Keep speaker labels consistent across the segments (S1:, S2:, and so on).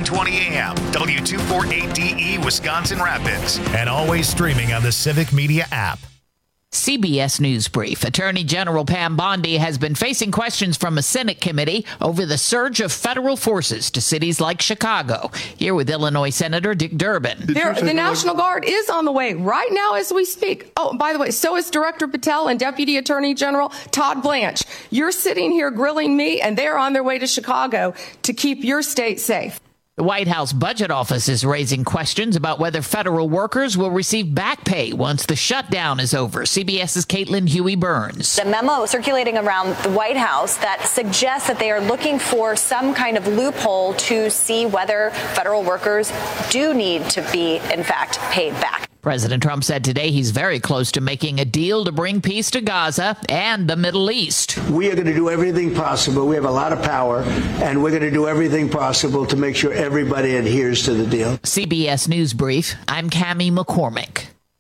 S1: 920 AM, W248DE, Wisconsin Rapids, and always streaming on the Civic Media app.
S2: CBS News Brief. Attorney General Pam Bondi has been facing questions from a Senate committee over the surge of federal forces to cities like Chicago. Here with Illinois Senator Dick Durbin.
S3: The National Guard is on the way right now as we speak. Oh, by the way, so is Director Patel and Deputy Attorney General Todd Blanche. You're sitting here grilling me, and they're on their way to Chicago to keep your state safe.
S2: The White House Budget Office is raising questions about whether federal workers will receive back pay once the shutdown is over. CBS's Caitlin Huey-Burns.
S4: The memo circulating around the White House that suggests that they are looking for some kind of loophole to see whether federal workers do need to be, in fact, paid back.
S2: President Trump said today he's very close to making a deal to bring peace to Gaza and the Middle East.
S5: We are going to do everything possible. We have a lot of power, and we're going to do everything possible to make sure everybody adheres to the deal.
S2: CBS News Brief, I'm Cammie McCormick.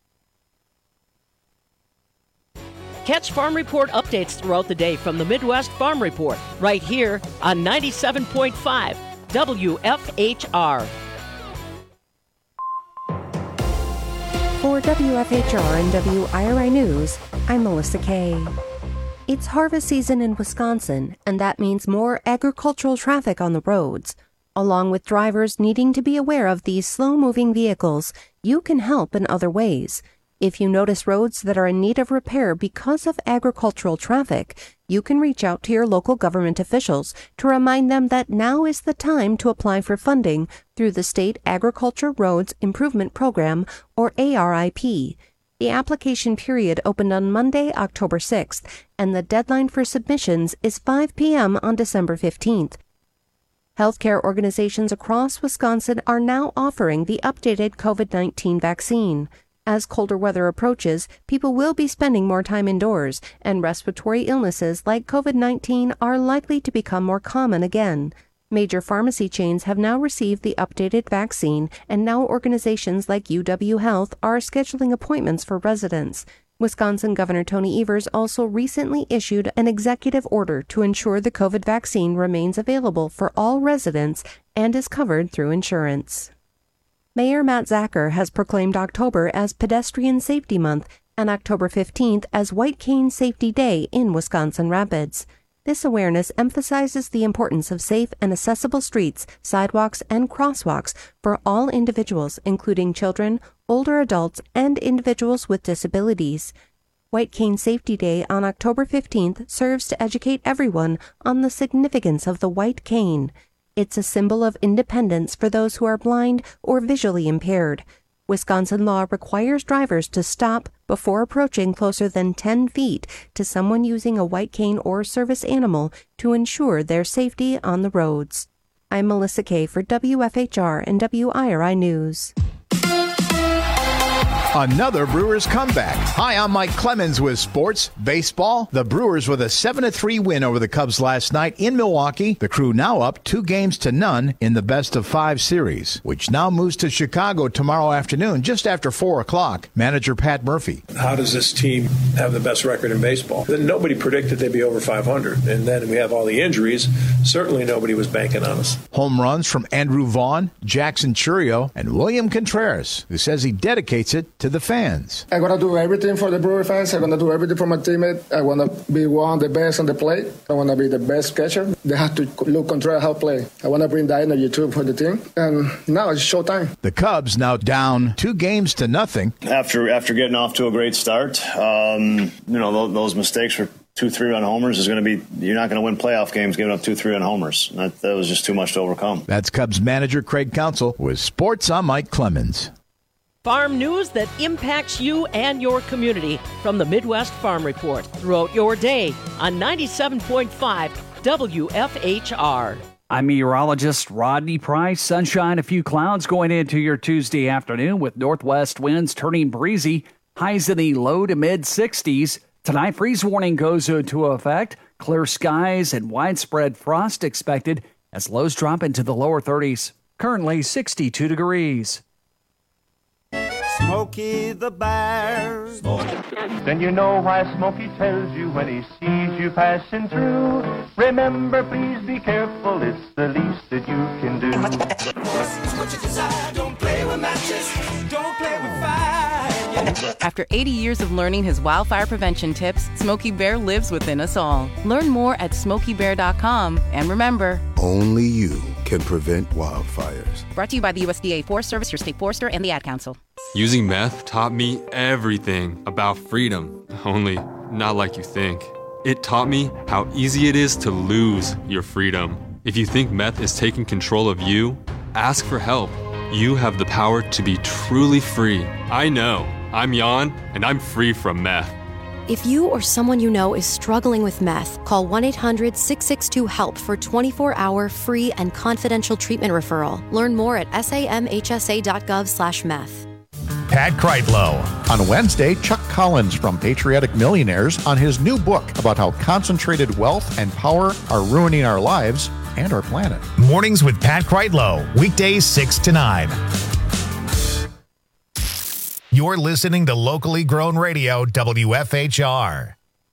S6: Catch Farm Report updates throughout the day from the Midwest Farm Report, right here on 97.5 WFHR.
S7: For WFHR and WIRI News, I'm Melissa Kay. It's harvest season in Wisconsin, and that means more agricultural traffic on the roads. Along with drivers needing to be aware of these slow-moving vehicles, you can help in other ways. If you notice roads that are in need of repair because of agricultural traffic, you can reach out to your local government officials to remind them that now is the time to apply for funding through the State Agriculture Roads Improvement Program, or ARIP. The application period opened on Monday, October 6th, and the deadline for submissions is 5 p.m. on December 15th. Healthcare organizations across Wisconsin are now offering the updated COVID-19 vaccine. As colder weather approaches, people will be spending more time indoors, and respiratory illnesses like COVID-19 are likely to become more common again. Major pharmacy chains have now received the updated vaccine, and now organizations like UW Health are scheduling appointments for residents. Wisconsin Governor Tony Evers also recently issued an executive order to ensure the COVID vaccine remains available for all residents and is covered through insurance. Mayor Matt Zacher has proclaimed October as Pedestrian Safety Month and October 15th as White Cane Safety Day in Wisconsin Rapids. This awareness emphasizes the importance of safe and accessible streets, sidewalks, and crosswalks for all individuals, including children, older adults, and individuals with disabilities. White Cane Safety Day on October 15th serves to educate everyone on the significance of the white cane. It's a symbol of independence for those who are blind or visually impaired. Wisconsin law requires drivers to stop before approaching closer than 10 feet to someone using a white cane or service animal to ensure their safety on the roads. I'm Melissa Kay for WFHR and WIRI News.
S8: Another Brewers comeback. Hi, I'm Mike Clemens with sports. Baseball. The Brewers with a 7-3 win over the Cubs last night in Milwaukee. The Crew now up 2-0 in the best-of-5 series, which now moves to Chicago tomorrow afternoon, just after 4 o'clock. Manager Pat Murphy.
S9: How does this team have the best record in baseball? Nobody predicted they'd be over 500, and then we have all the injuries. Certainly nobody was banking on us.
S8: Home runs from Andrew Vaughn, Jackson Churio, and William Contreras, who says he dedicates it to the fans.
S10: I'm going to do everything for the Brewer fans. I'm going to do everything for my teammate. I want to be one of the best on the plate. I want to be the best catcher. They have to look Contreras how to play. I want to bring that energy too for the team. And now it's showtime.
S8: The Cubs now down 2-0.
S11: After getting off to a great start, those mistakes for 2 3-run homers is going to be, you're not going to win playoff games giving up 2 3-run homers. That was just too much to overcome.
S8: That's Cubs manager Craig Counsell with sports. I'm Mike Clemens.
S6: Farm news that impacts you and your community from the Midwest Farm Report throughout your day on 97.5 WFHR.
S12: I'm meteorologist Rodney Price. Sunshine, a few clouds going into your Tuesday afternoon with northwest winds turning breezy. Highs in the low to mid 60s. Tonight, freeze warning goes into effect. Clear skies and widespread frost expected as lows drop into the lower 30s. Currently 62 degrees.
S13: Smokey the Bear.
S14: Then you know why Smokey tells you when he sees you passing through. Remember, please be careful, it's the least that you can do.
S13: What you desire, don't play with matches, don't play with fire.
S15: After 80 years of learning his wildfire prevention tips, Smokey Bear lives within us all. Learn more at SmokeyBear.com. And remember,
S16: only you can prevent wildfires.
S15: Brought to you by the USDA Forest Service, your state forester, and the Ad Council.
S17: Using meth taught me everything about freedom, only not like you think. It taught me how easy it is to lose your freedom. If you think meth is taking control of you, ask for help. You have the power to be truly free. I know. I'm Jan, and I'm free from meth.
S18: If you or someone you know is struggling with meth, call 1-800-662-HELP for 24-hour free and confidential treatment referral. Learn more at samhsa.gov/meth.
S8: Pat Kreitlow. On Wednesday, Chuck Collins from Patriotic Millionaires on his new book about how concentrated wealth and power are ruining our lives and our planet.
S1: Mornings with Pat Kreitlow, weekdays 6 to 9. You're listening to locally grown radio, WFHR.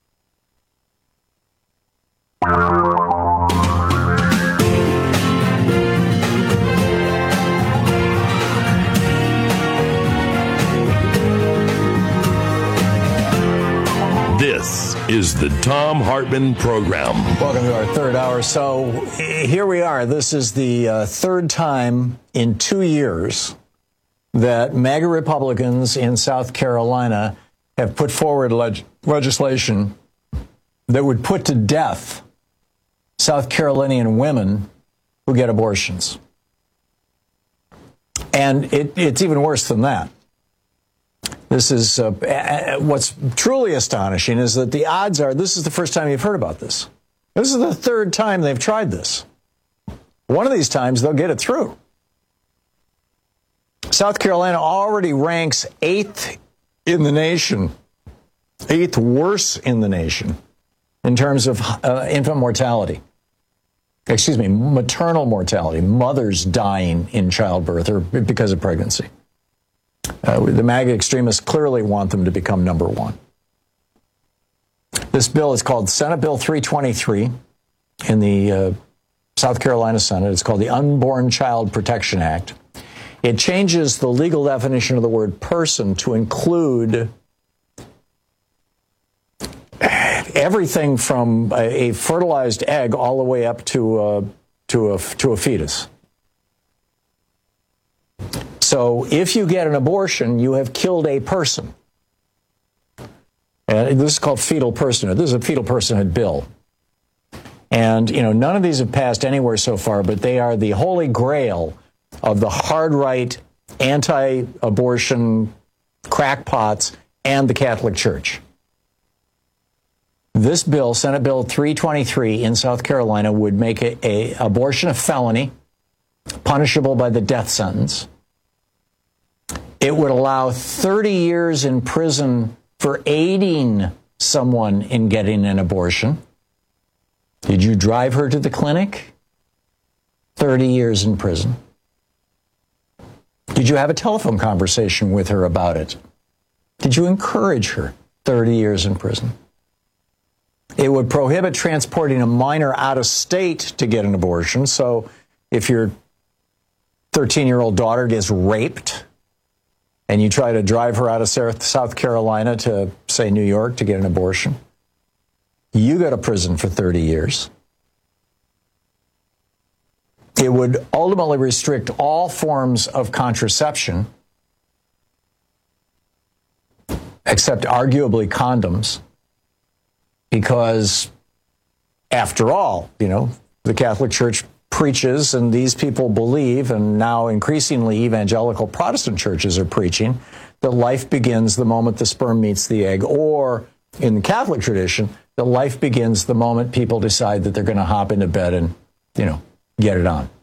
S19: This is the Thom Hartmann Program.
S20: Welcome to our third hour. So here we are. This is the third time in 2 years that MAGA Republicans in South Carolina have put forward legislation that would put to death South Carolinian women who get abortions. And it's even worse than that. This is what's truly astonishing is that the odds are this is the first time you've heard about this. This is the third time they've tried this. One of these times they'll get it through. South Carolina already ranks 8th in the nation, 8th worst in the nation in terms of infant mortality. Excuse me, maternal mortality, mothers dying in childbirth or because of pregnancy. The MAGA extremists clearly want them to become number one. This bill is called Senate Bill 323 in the South Carolina Senate. It's called the Unborn Child Protection Act. It changes the legal definition of the word person to include everything from a fertilized egg all the way up to a fetus. So if you get an abortion, you have killed a person. And this is called fetal personhood. This is a fetal personhood bill. And, none of these have passed anywhere so far, but they are the holy grail of the hard right, anti-abortion crackpots and the Catholic Church. This bill, Senate Bill 323 in South Carolina, would make a abortion a felony, punishable by the death sentence. It would allow 30 years in prison for aiding someone in getting an abortion. Did you drive her to the clinic? 30 years in prison. Did you have a telephone conversation with her about it? Did you encourage her? 30 years in prison. It would prohibit transporting a minor out of state to get an abortion. So if your 13-year-old daughter gets raped and you try to drive her out of South Carolina to, say, New York to get an abortion, you go to prison for 30 years. It would ultimately restrict all forms of contraception, except arguably condoms, because, after all, the Catholic Church preaches, and these people believe, and now increasingly evangelical Protestant churches are preaching, that life begins the moment the sperm meets the egg, or, in the Catholic tradition, that life begins the moment people decide that they're going to hop into bed and, get it on.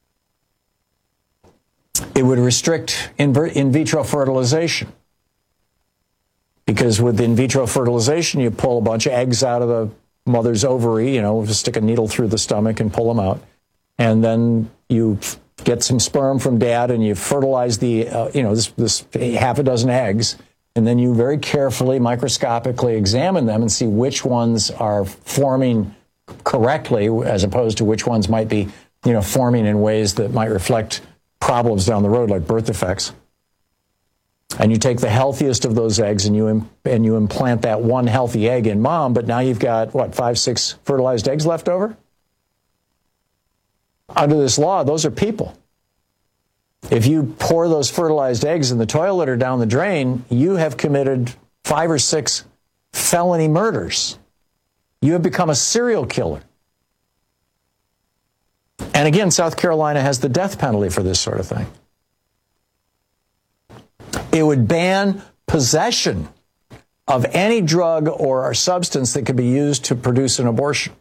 S20: It would restrict in vitro fertilization. Because with in vitro fertilization, you pull a bunch of eggs out of the mother's ovary, just stick a needle through the stomach and pull them out. And then you get some sperm from dad, and you fertilize the, this half a dozen eggs, and then you very carefully, microscopically examine them and see which ones are forming correctly as opposed to which ones might be, forming in ways that might reflect problems down the road, like birth defects. And you take the healthiest of those eggs and you implant that one healthy egg in mom, but now you've got, 5, 6 fertilized eggs left over? Under this law, those are people. If you pour those fertilized eggs in the toilet or down the drain, you have committed 5 or 6 felony murders. You have become a serial killer. And again, South Carolina has the death penalty for this sort of thing. It would ban possession of any drug or substance that could be used to produce an abortion.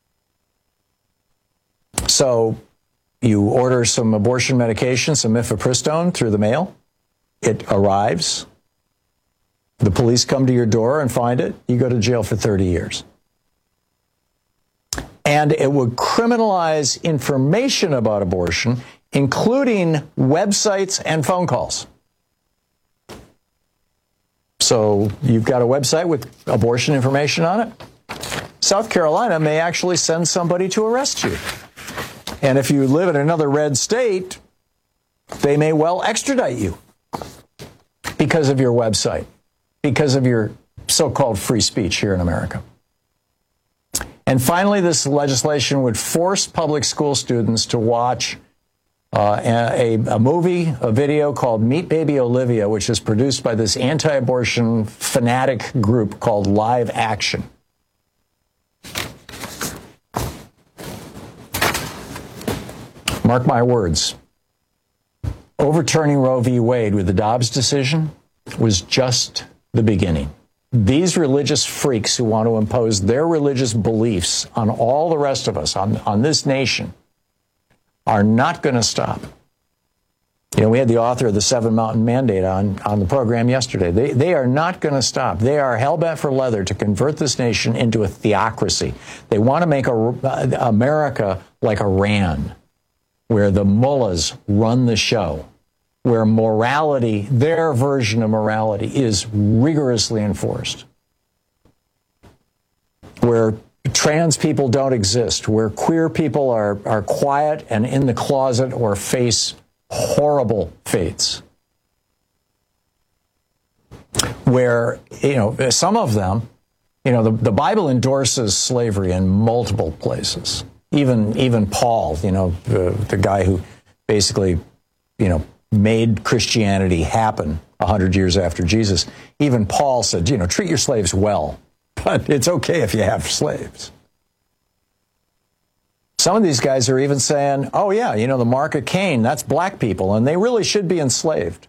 S20: So you order some abortion medication, some mifepristone, through the mail. It arrives. The police come to your door and find it. You go to jail for 30 years. And it would criminalize information about abortion, including websites and phone calls. So you've got a website with abortion information on it. South Carolina may actually send somebody to arrest you. And if you live in another red state, they may well extradite you because of your website, because of your so-called free speech here in America. And finally, this legislation would force public school students to watch a movie, a video called Meet Baby Olivia, which is produced by this anti-abortion fanatic group called Live Action. Mark my words. Overturning Roe v. Wade with the Dobbs decision was just the beginning. These religious freaks who want to impose their religious beliefs on all the rest of us, on this nation, are not going to stop. We had the author of the Seven Mountain Mandate on the program yesterday. They are not going to stop. They are hell-bent for leather to convert this nation into a theocracy. They want to make America like Iran, where the mullahs run the show, where morality, their version of morality, is rigorously enforced, where trans people don't exist, where queer people are quiet and in the closet or face horrible fates, where, some of them, the Bible endorses slavery in multiple places. Even Paul, the guy who basically, made Christianity happen 100 years after Jesus. Even Paul said, treat your slaves well, but it's okay if you have slaves. Some of these guys are even saying, oh yeah, the mark of Cain, that's black people, and they really should be enslaved.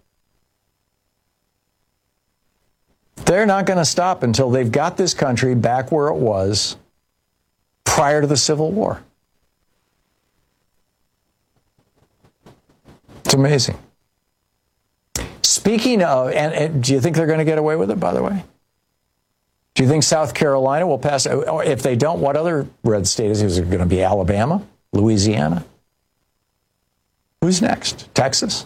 S20: They're not going to stop until they've got this country back where it was prior to the Civil War. It's amazing. Speaking of, and do you think they're going to get away with it, by the way? Do you think South Carolina will pass? Or if they don't, what other red state is it going to be? Alabama? Louisiana? Who's next? Texas?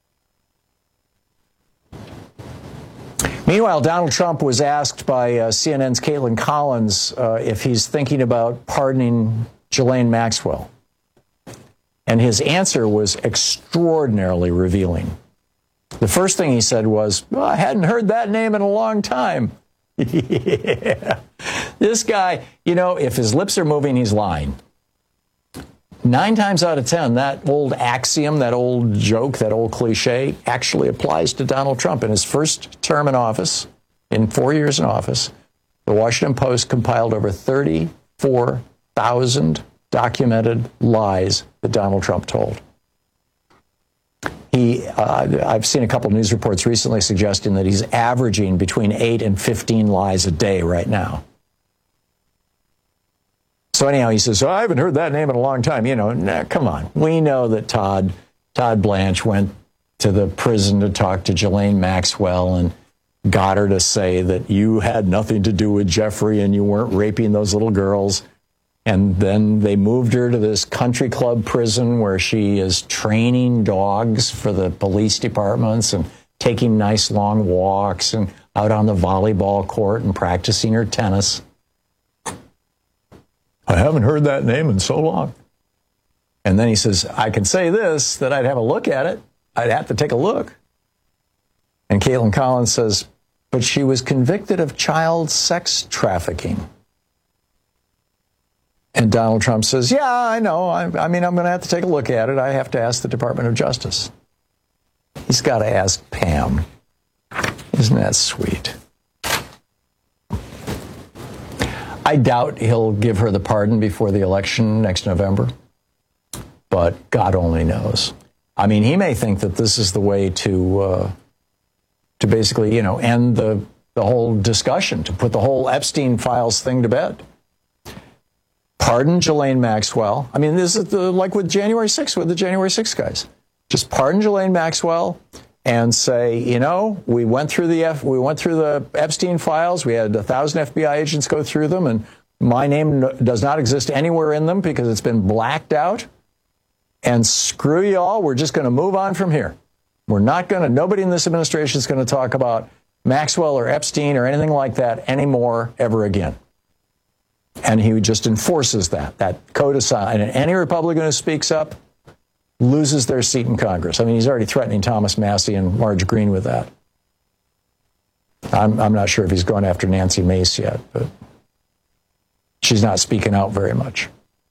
S20: Meanwhile, Donald Trump was asked by CNN's Caitlin Collins if he's thinking about pardoning Ghislaine Maxwell. And his answer was extraordinarily revealing. The first thing he said was, I hadn't heard that name in a long time. Yeah. This guy, if his lips are moving, he's lying. 9 times out of 10, that old axiom, that old joke, that old cliche actually applies to Donald Trump. In his first term in office, in 4 years in office, the Washington Post compiled over 34,000 documented lies that Donald Trump told. I've seen a couple news reports recently suggesting that he's averaging between 8 and 15 lies a day right now. So anyhow, he says, I haven't heard that name in a long time. Come on. We know that Todd Blanche went to the prison to talk to Ghislaine Maxwell and got her to say that you had nothing to do with Jeffrey and you weren't raping those little girls. And then they moved her to this country club prison where she is training dogs for the police departments and taking nice long walks and out on the volleyball court and practicing her tennis. I haven't heard that name in so long. And then he says, I can say this, that I'd have a look at it. I'd have to take a look. And Caitlin Collins says, but she was convicted of child sex trafficking. And Donald Trump says, yeah, I know. I mean, I'm going to have to take a look at it. I have to ask the Department of Justice. He's got to ask Pam. Isn't that sweet? I doubt he'll give her the pardon before the election next November. But God only knows. I mean, he may think that this is the way to basically, end the whole discussion, to put the whole Epstein files thing to bed. Pardon Ghislaine Maxwell. I mean, this is like with January 6th, with the January 6th guys. Just pardon Ghislaine Maxwell and say, we went through the Epstein files. We had 1,000 FBI agents go through them, and my name does not exist anywhere in them because it's been blacked out. And screw y'all, we're just going to move on from here. Nobody in this administration is going to talk about Maxwell or Epstein or anything like that anymore ever again. And he just enforces that code of silence. And any Republican who speaks up loses their seat in Congress. I mean, he's already threatening Thomas Massie and Marge Green with that. I'm not sure if he's going after Nancy Mace yet, but she's not speaking out very much.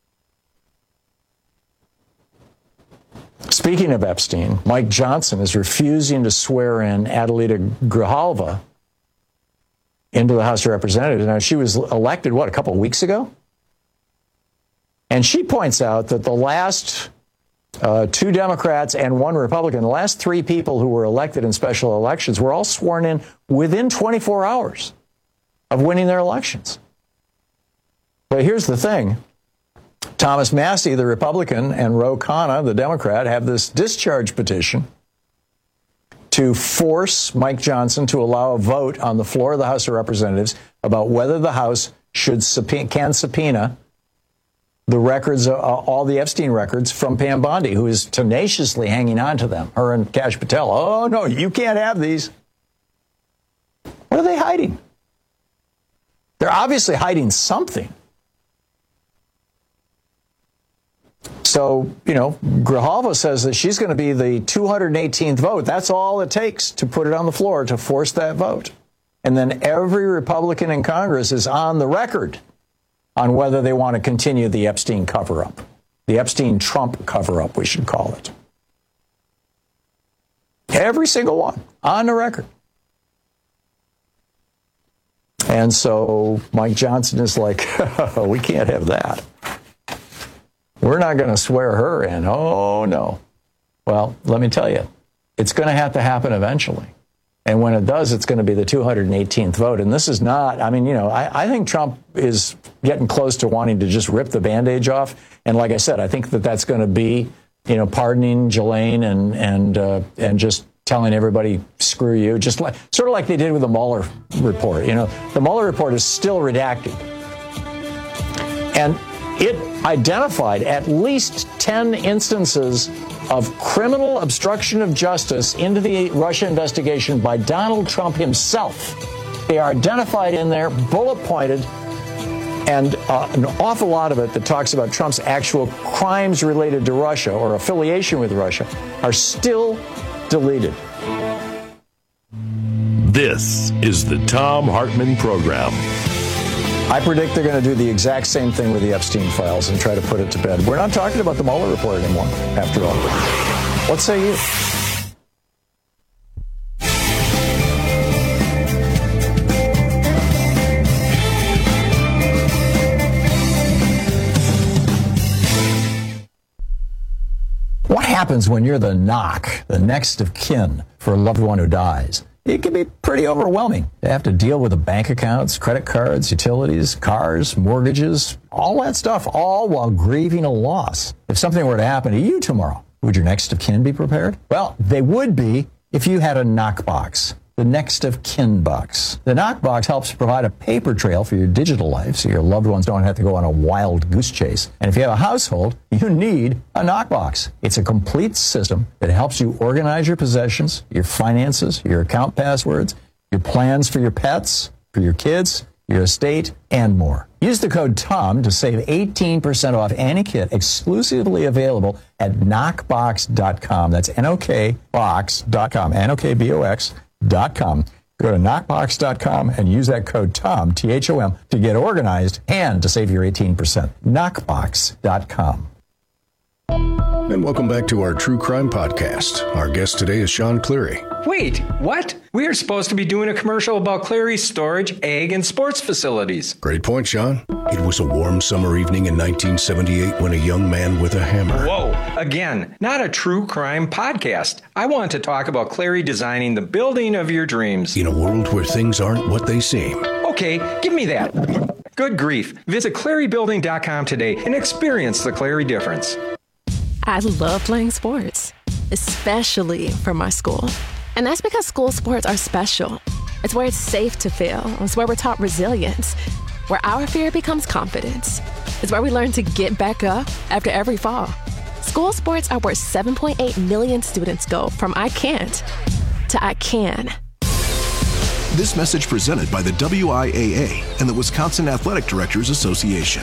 S20: Speaking of Epstein, Mike Johnson is refusing to swear in Adelita Grijalva into the House of Representatives. Now, she was elected, a couple of weeks ago? And she points out that the last 2 Democrats and 1 Republican, the last 3 people who were elected in special elections were all sworn in within 24 hours of winning their elections. But here's the thing. Thomas Massie, the Republican, and Ro Khanna, the Democrat, have this discharge petition to force Mike Johnson to allow a vote on the floor of the House of Representatives about whether the House can subpoena the records, all the Epstein records from Pam Bondi, who is tenaciously hanging on to them, her and Kash Patel. Oh, no, you can't have these. What are they hiding? They're obviously hiding something. So, Grijalva says that she's going to be the 218th vote. That's all it takes to put it on the floor, to force that vote. And then every Republican in Congress is on the record on whether they want to continue the Epstein cover-up. The Epstein-Trump cover-up, we should call it. Every single one, on the record. And so Mike Johnson is like, we can't have that. We're not going to swear her in. Oh, no. Well, let me tell you, it's going to have to happen eventually. And when it does, it's going to be the 218th vote. And this is not, I think Trump is getting close to wanting to just rip the bandage off. And like I said, I think that that's going to be, pardoning Ghislaine and just telling everybody, screw you, just sort of like they did with the Mueller report. The Mueller report is still redacted. And it identified at least 10 instances of criminal obstruction of justice into the Russia investigation by Donald Trump himself. They are identified in there, bullet pointed, and an awful lot of it that talks about Trump's actual crimes related to Russia or affiliation with Russia are still deleted.
S19: This is the Thom Hartmann Program.
S20: I predict they're going to do the exact same thing with the Epstein files and try to put it to bed. We're not talking about the Mueller report anymore, after all. What say you? What happens when you're the knock, the next of kin for a loved one who dies? It can be pretty overwhelming. You have to deal with the bank accounts, credit cards, utilities, cars, mortgages, all that stuff, all while grieving a loss. If something were to happen to you tomorrow, would your next of kin be prepared? Well, they would be if you had a knock box. the next of kin box. The Knockbox helps provide a paper trail for your digital life so your loved ones don't have to go on a wild goose chase. And if you have a household, you need a Knockbox. It's a complete system that helps you organize your possessions, your finances, your account passwords, your plans for your pets, for your kids, your estate, and more. Use the code TOM to save 18% off any kit exclusively available at knockbox.com. That's NOKBox.com, NOKBOX.com. Go to knockbox.com and use that code TOM, THOM, to get organized and to save your 18%. Knockbox.com.
S21: And welcome back to our True Crime Podcast. Our guest today is Sean Cleary.
S22: Wait, what? We are supposed to be doing a commercial about Cleary's storage, egg, and sports facilities.
S21: Great point, Sean. It was a warm summer evening in 1978 when a young man with a hammer...
S22: Whoa, again, not a true crime podcast. I want to talk about Cleary designing the building of your dreams.
S21: In a world where things aren't what they seem.
S22: Okay, give me that. Good grief. Visit ClearyBuilding.com today and experience the Cleary difference.
S23: I love playing sports, especially for my school. And that's because school sports are special. It's where it's safe to fail. It's where we're taught resilience, where our fear becomes confidence. It's where we learn to get back up after every fall. School sports are where 7.8 million students go from I can't to I can.
S24: This message presented by the WIAA and the Wisconsin Athletic Directors Association.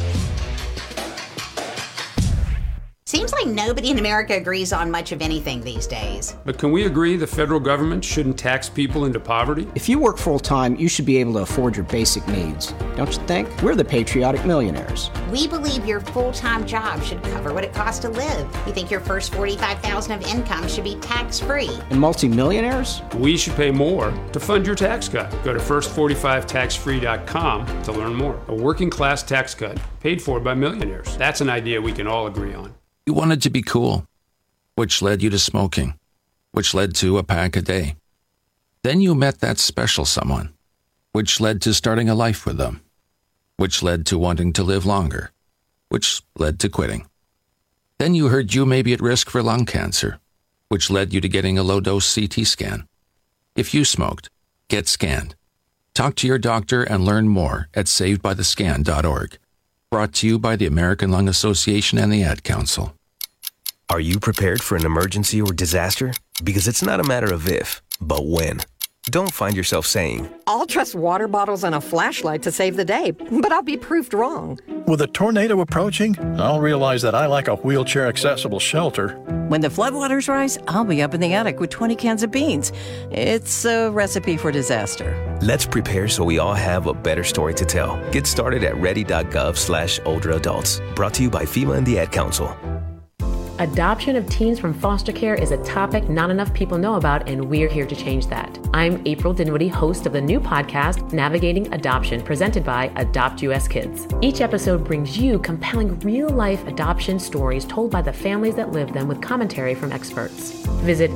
S25: Seems like nobody in America agrees on much of anything these days.
S26: But can we agree the federal government shouldn't tax people into poverty?
S27: If you work full-time, you should be able to afford your basic needs. Don't you think? We're the patriotic millionaires.
S25: We believe your full-time job should cover what it costs to live. We think your first $45,000 of income should be tax-free.
S27: And multimillionaires?
S26: We should pay more to fund your tax cut. Go to first45taxfree.com to learn more. A working-class tax cut paid for by millionaires. That's an idea we can all agree on.
S28: You wanted to be cool, which led you to smoking, which led to a pack a day. Then you met that special someone, which led to starting a life with them, which led to wanting to live longer, which led to quitting. Then you heard you may be at risk for lung cancer, which led you to getting a low-dose CT scan. If you smoked, get scanned. Talk to your doctor and learn more at savedbythescan.org. Brought to you by the American Lung Association and the Ad Council.
S29: Are you prepared for an emergency or disaster? Because it's not a matter of if, but when. Don't find yourself saying,
S30: I'll trust water bottles and a flashlight to save the day, but I'll be proved wrong.
S31: With a tornado approaching, I'll realize that I lack a wheelchair-accessible shelter.
S32: When the floodwaters rise, I'll be up in the attic with 20 cans of beans. It's a recipe for disaster.
S29: Let's prepare so we all have a better story to tell. Get started at ready.gov/older adults. Brought to you by FEMA and the Ad Council.
S33: Adoption of teens from foster care is a topic not enough people know about, and we're here to change that. I'm April Dinwiddie, host of the new podcast, Navigating Adoption, presented by Adopt US Kids. Each episode brings you compelling real-life adoption stories told by the families that live them with commentary from experts. Visit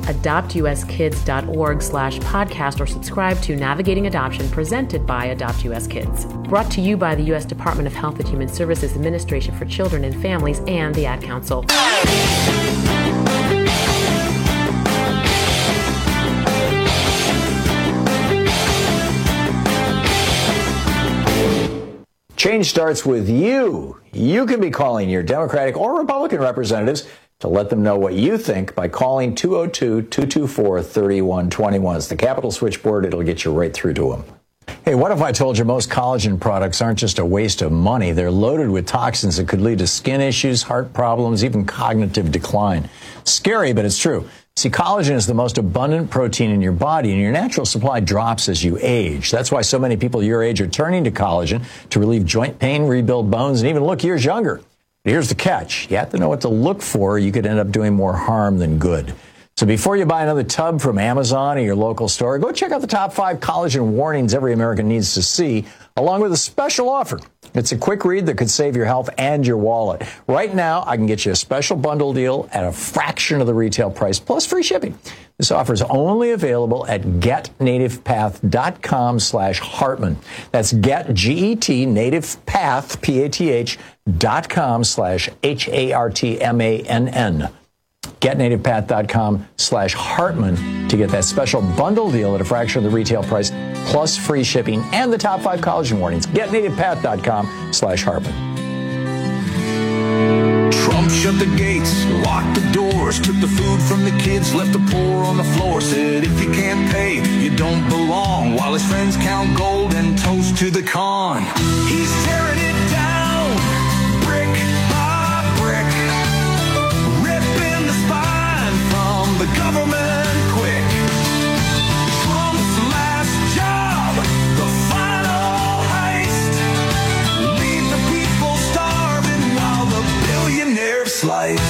S33: adoptuskids.org/podcast or subscribe to Navigating Adoption, presented by Adopt US Kids. Brought to you by the U.S. Department of Health and Human Services Administration for Children and Families and the Ad Council.
S20: Change starts with you. You can be calling your Democratic or Republican representatives to let them know what you think by calling 202-224-3121. It's the Capitol switchboard. It'll get you right through to them. Hey, what if I told you most collagen products aren't just a waste of money? They're loaded with toxins that could lead to skin issues, heart problems, even cognitive decline. Scary, but it's true. See, collagen is the most abundant protein in your body, and your natural supply drops as you age. That's why so many people your age are turning to collagen to relieve joint pain, rebuild bones, and even look years younger. But here's the catch. You have to know what to look for, or you could end up doing more harm than good. So before you buy another tub from Amazon or your local store, go check out the top 5 collagen warnings every American needs to see, along with a special offer. It's a quick read that could save your health and your wallet. Right now, I can get you a special bundle deal at a fraction of the retail price, plus free shipping. This offer is only available at getnativepath.com/Hartman. That's get, G-E-T, nativepath, P-A-T-H.com/HARTMANN. GetNativePath.com/Hartman to get that special bundle deal at a fraction of the retail price, plus free shipping and the top 5 collagen warnings. GetNativePath.com/Hartman.
S2: Trump shut the gates, locked the doors, took the food from the kids, left the poor on the floor, said if you can't pay, you don't belong, while his friends count gold and toast to the con. He's tearing it down, brick by brick, ripping the spine from the government quick. Trump's last job, the final heist, leave the people starving while the billionaires slice.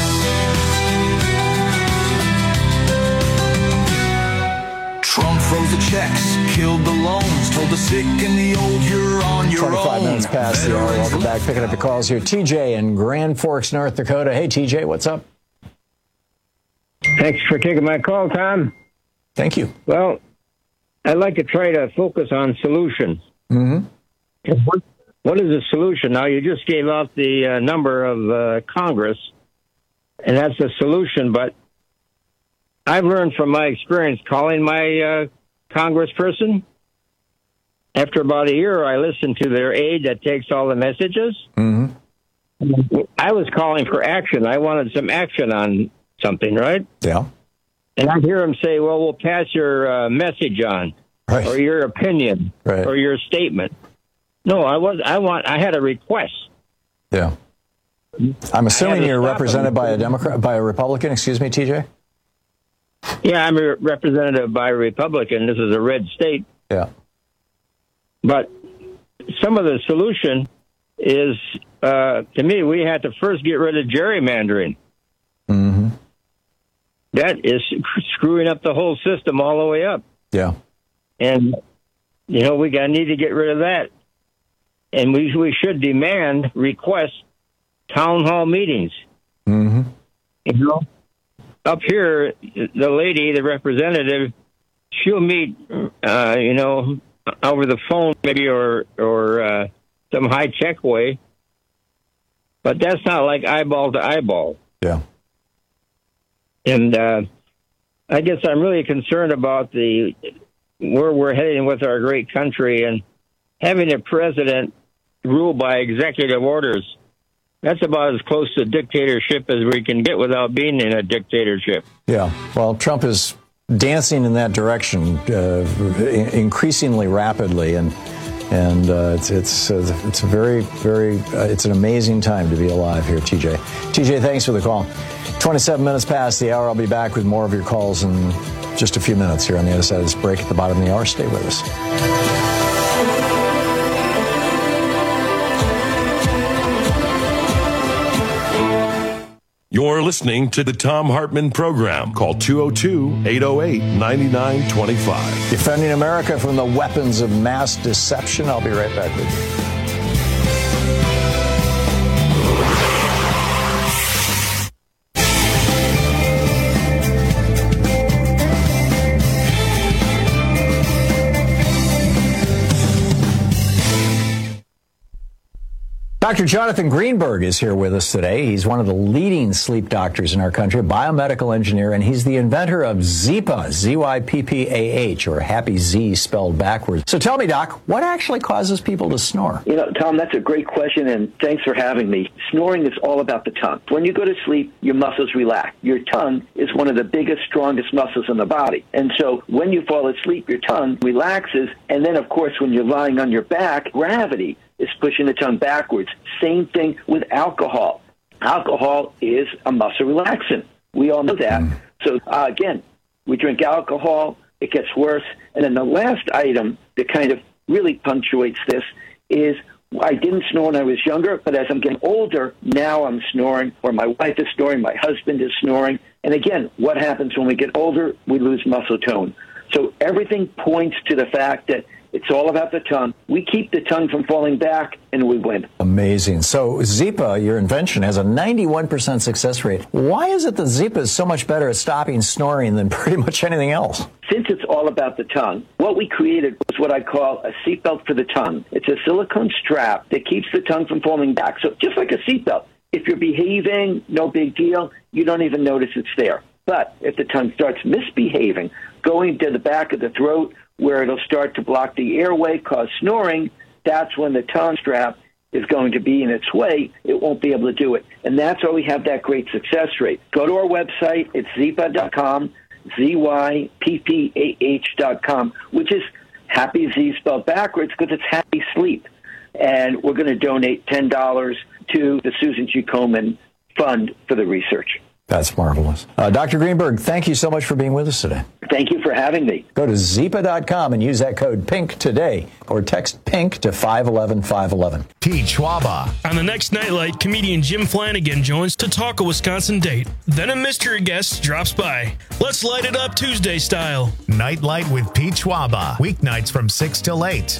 S2: Trump froze the checks, killed the loans, told the sick and the old you're on your
S20: 25
S2: own.
S20: minutes past the hour. Welcome back. Picking up the calls here. TJ in Grand Forks, North Dakota. Hey, TJ, what's up?
S3: Thanks for taking my call, Tom.
S20: Thank you.
S3: Well, I'd like to try to focus on solutions.
S20: Mm-hmm.
S3: What is the solution? Now, you just gave out the number of Congress, and that's the solution, but I've learned from my experience calling my congressperson. After about a year, I listened to their aide that takes all the messages.
S20: Mm-hmm.
S3: I was calling for action. I wanted some action on something, right?
S20: Yeah.
S3: And I hear him say, well, we'll pass your message on,
S20: right,
S3: or your opinion,
S20: right,
S3: or your statement. No, I had a request.
S20: Yeah. I'm assuming you're represented by a Democrat, by a Republican, excuse me, TJ?
S3: Yeah, I'm a representative by a Republican. This is a red state.
S20: Yeah.
S3: But some of the solution is, to me, we had to first get rid of gerrymandering.
S20: Mm-hmm.
S3: That is screwing up the whole system all the way up.
S20: Yeah.
S3: And, we need to get rid of that. And we should request town hall meetings.
S20: Mm-hmm.
S3: Up here, the lady, the representative, she'll meet, over the phone maybe or some high-tech way. But that's not like eyeball to eyeball.
S20: Yeah.
S3: And I guess I'm really concerned about where we're heading with our great country, and having a president rule by executive orders. That's about as close to dictatorship as we can get without being in a dictatorship.
S20: Yeah. Well, Trump is dancing in that direction increasingly rapidly, and it's very, very it's an amazing time to be alive here, TJ. TJ, thanks for the call. 27 minutes past the hour. I'll be back with more of your calls in just a few minutes here on the other side of this break at the bottom of the hour. Stay with us.
S19: You're listening to the Thom Hartmann Program. Call 202-808-9925.
S20: Defending America from the weapons of mass deception. I'll be right back with you. Dr. Jonathan Greenberg is here with us today. He's one of the leading sleep doctors in our country, a biomedical engineer, and he's the inventor of Zyppah, Z-Y-P-P-A-H, or Happy Z spelled backwards. So tell me, Doc, what actually causes people to snore?
S4: Tom, that's a great question, and thanks for having me. Snoring is all about the tongue. When you go to sleep, your muscles relax. Your tongue is one of the biggest, strongest muscles in the body. And so when you fall asleep, your tongue relaxes, and then, of course, when you're lying on your back, gravity is pushing the tongue backwards. Same thing with alcohol. Alcohol is a muscle relaxant. We all know that. So, again, we drink alcohol, it gets worse. And then the last item that kind of really punctuates this is I didn't snore when I was younger, but as I'm getting older, now I'm snoring, or my wife is snoring, my husband is snoring. And again, what happens when we get older? We lose muscle tone. So everything points to the fact that it's all about the tongue. We keep the tongue from falling back, and we win.
S20: Amazing. So Zyppah, your invention, has a 91% success rate. Why is it that Zyppah is so much better at stopping snoring than pretty much anything else?
S4: Since it's all about the tongue, what we created was what I call a seatbelt for the tongue. It's a silicone strap that keeps the tongue from falling back. So just like a seatbelt, if you're behaving, no big deal. You don't even notice it's there. But if the tongue starts misbehaving, going to the back of the throat where it'll start to block the airway, cause snoring, that's when the tongue strap is going to be in its way. It won't be able to do it. And that's why we have that great success rate. Go to our website. It's zyppah.com, ZYPPAH.com, which is happy Z spelled backwards because it's happy sleep. And we're going to donate $10 to the Susan G. Komen Fund for the research.
S20: That's marvelous. Dr. Greenberg, thank you so much for being with us today.
S4: Thank you for having me.
S20: Go to zyppah.com and use that code PINK today, or text PINK to 511-511.
S1: Teach Schwaba.
S5: On the next Nightlight, comedian Jim Flanagan joins to talk a Wisconsin date. Then a mystery guest drops by. Let's light it up Tuesday style.
S1: Nightlight with Pete Schwaba. Weeknights from 6 till 8.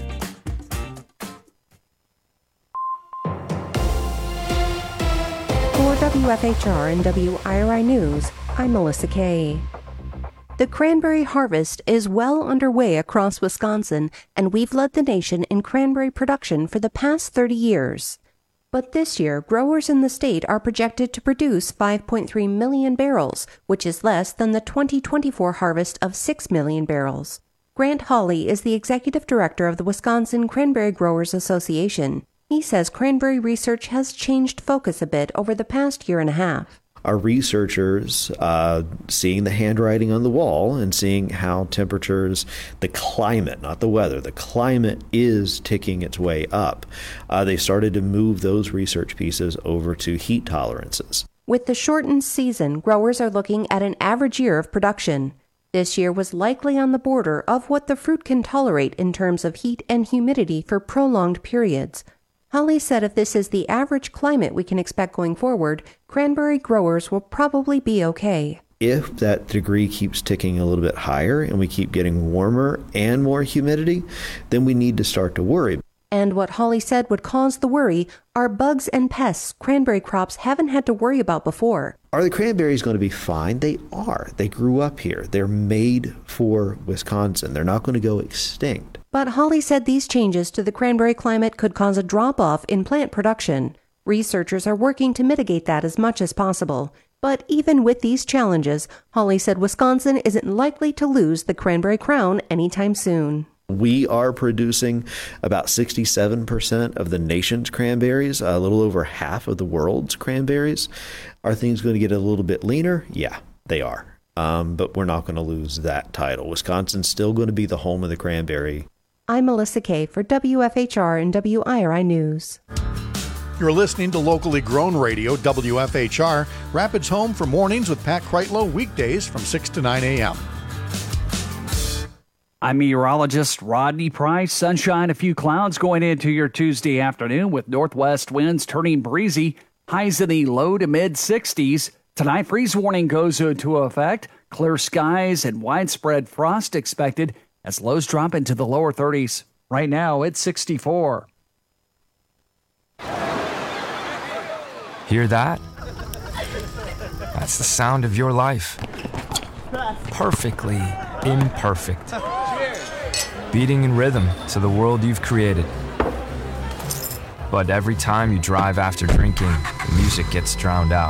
S6: For WFHR and WIRI News, I'm Melissa Kay. The cranberry harvest is well underway across Wisconsin, and we've led the nation in cranberry production for the past 30 years. But this year, growers in the state are projected to produce 5.3 million barrels, which is less than the 2024 harvest of 6 million barrels. Grant Hawley is the executive director of the Wisconsin Cranberry Growers Association. He says cranberry research has changed focus a bit over the past year and a half.
S7: Our researchers, seeing the handwriting on the wall and seeing how temperatures, the climate, not the weather, the climate is ticking its way up, they started to move those research pieces over to heat tolerances.
S6: With the shortened season, growers are looking at an average year of production. This year was likely on the border of what the fruit can tolerate in terms of heat and humidity for prolonged periods. Holly said if this is the average climate we can expect going forward, cranberry growers will probably be okay.
S7: If that degree keeps ticking a little bit higher and we keep getting warmer and more humidity, then we need to start to worry.
S6: And what Holly said would cause the worry are bugs and pests cranberry crops haven't had to worry about before.
S7: Are the cranberries going to be fine? They are. They grew up here. They're made for Wisconsin. They're not going to go extinct.
S6: But Holly said these changes to the cranberry climate could cause a drop-off in plant production. Researchers are working to mitigate that as much as possible. But even with these challenges, Holly said Wisconsin isn't likely to lose the cranberry crown anytime soon.
S7: We are producing about 67% of the nation's cranberries, a little over half of the world's cranberries. Are things going to get a little bit leaner? Yeah, they are. But we're not going to lose that title. Wisconsin's still going to be the home of the cranberry.
S6: I'm Melissa Kay for WFHR and WIRI News.
S21: You're listening to locally grown radio, WFHR, Rapids home for mornings with Pat Kreitlow, weekdays from 6 to 9 a.m.
S9: I'm meteorologist Rodney Price. Sunshine, a few clouds going into your Tuesday afternoon with northwest winds turning breezy. Highs in the low to mid 60s. Tonight, freeze warning goes into effect. Clear skies and widespread frost expected as lows drop into the lower 30s. Right now, it's 64.
S10: Hear that? That's the sound of your life. Perfectly imperfect. Beating in rhythm to the world you've created. But every time you drive after drinking, the music gets drowned out.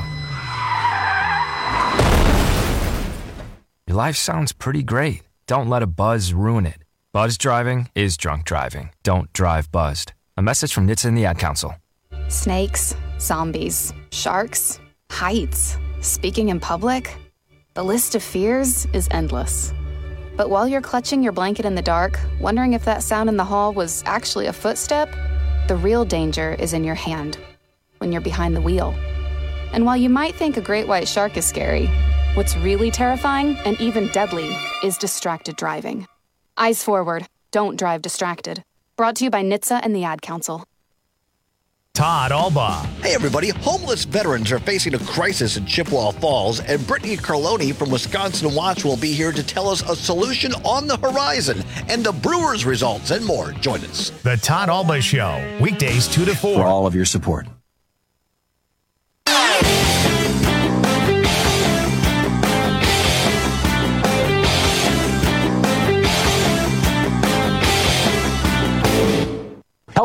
S10: Your life sounds pretty great. Don't let a buzz ruin it. Buzz driving is drunk driving. Don't drive buzzed. A message from NHTSA and the Ad Council.
S11: Snakes, zombies, sharks, heights, speaking in public. The list of fears is endless. But while you're clutching your blanket in the dark, wondering if that sound in the hall was actually a footstep, the real danger is in your hand, when you're behind the wheel. And while you might think a great white shark is scary, what's really terrifying and even deadly is distracted driving. Eyes forward, don't drive distracted. Brought to you by NHTSA and the Ad Council.
S1: Todd Alba.
S12: Hey, everybody. Homeless veterans are facing a crisis in Chippewa Falls, and Brittany Carloni from Wisconsin Watch will be here to tell us a solution on the horizon and the Brewers results and more. Join us.
S1: The Todd Alba Show, weekdays 2 to 4.
S20: For all of your support.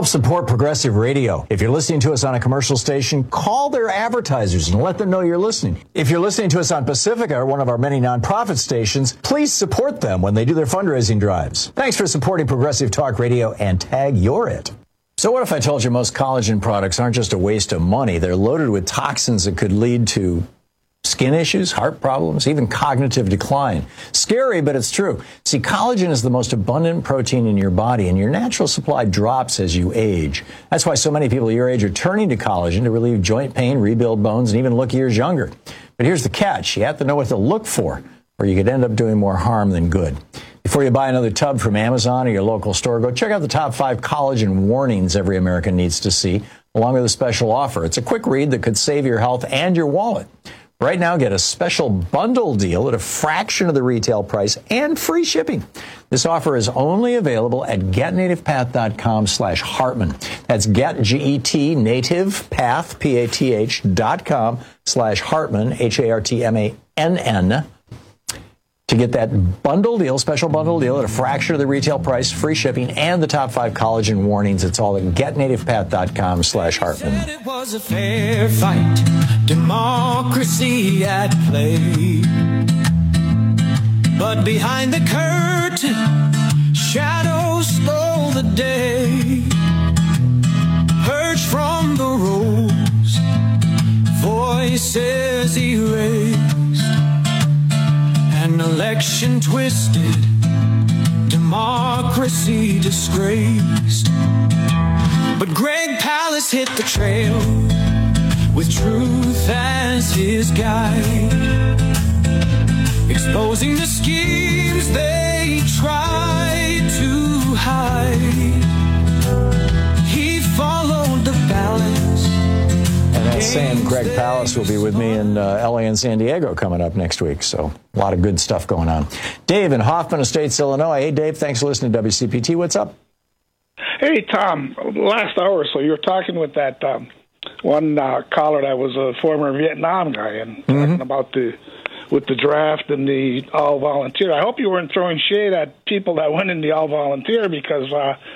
S20: Help support Progressive Radio. If you're listening to us on a commercial station, call their advertisers and let them know you're listening. If you're listening to us on Pacifica, or one of our many nonprofit stations, please support them when they do their fundraising drives. Thanks for supporting Progressive Talk Radio, and tag you're it. So what if I told you most collagen products aren't just a waste of money? They're loaded with toxins that could lead to skin issues, heart problems, even cognitive decline. Scary, but it's true. See, collagen is the most abundant protein in your body, and your natural supply drops as you age. That's why so many people your age are turning to collagen to relieve joint pain, rebuild bones, and even look years younger. But here's the catch. You have to know what to look for, or you could end up doing more harm than good. Before you buy another tub from Amazon or your local store, go check out the top 5 collagen warnings every American needs to see, along with a special offer. It's a quick read that could save your health and your wallet. Right now, get a special bundle deal at a fraction of the retail price and free shipping. This offer is only available at getnativepath.com/Hartman. That's get, G-E-T, nativepath, PATH.com/Hartman, HARTMANN. To get that bundle deal, special bundle deal at a fraction of the retail price, free shipping, and the top 5 collagen warnings, it's all at getnativepath.com/Hartman.
S8: It was a fair fight, democracy at play. But behind the curtain, shadows stole the day. Purged from the rows, voices erased. An election twisted, democracy disgraced. But Greg Palast hit the trail with truth as his guide, exposing the schemes they tried to hide. He followed the balance.
S20: And that same Greg Palast will be with me in L.A. and San Diego coming up next week. So a lot of good stuff going on. Dave in Hoffman Estates, Illinois. Hey, Dave, thanks for listening to WCPT. What's up?
S13: Hey, Tom. Last hour or so, you were talking with that one caller that was a former Vietnam guy and talking about the draft and the all-volunteer. I hope you weren't throwing shade at people that went in the all-volunteer because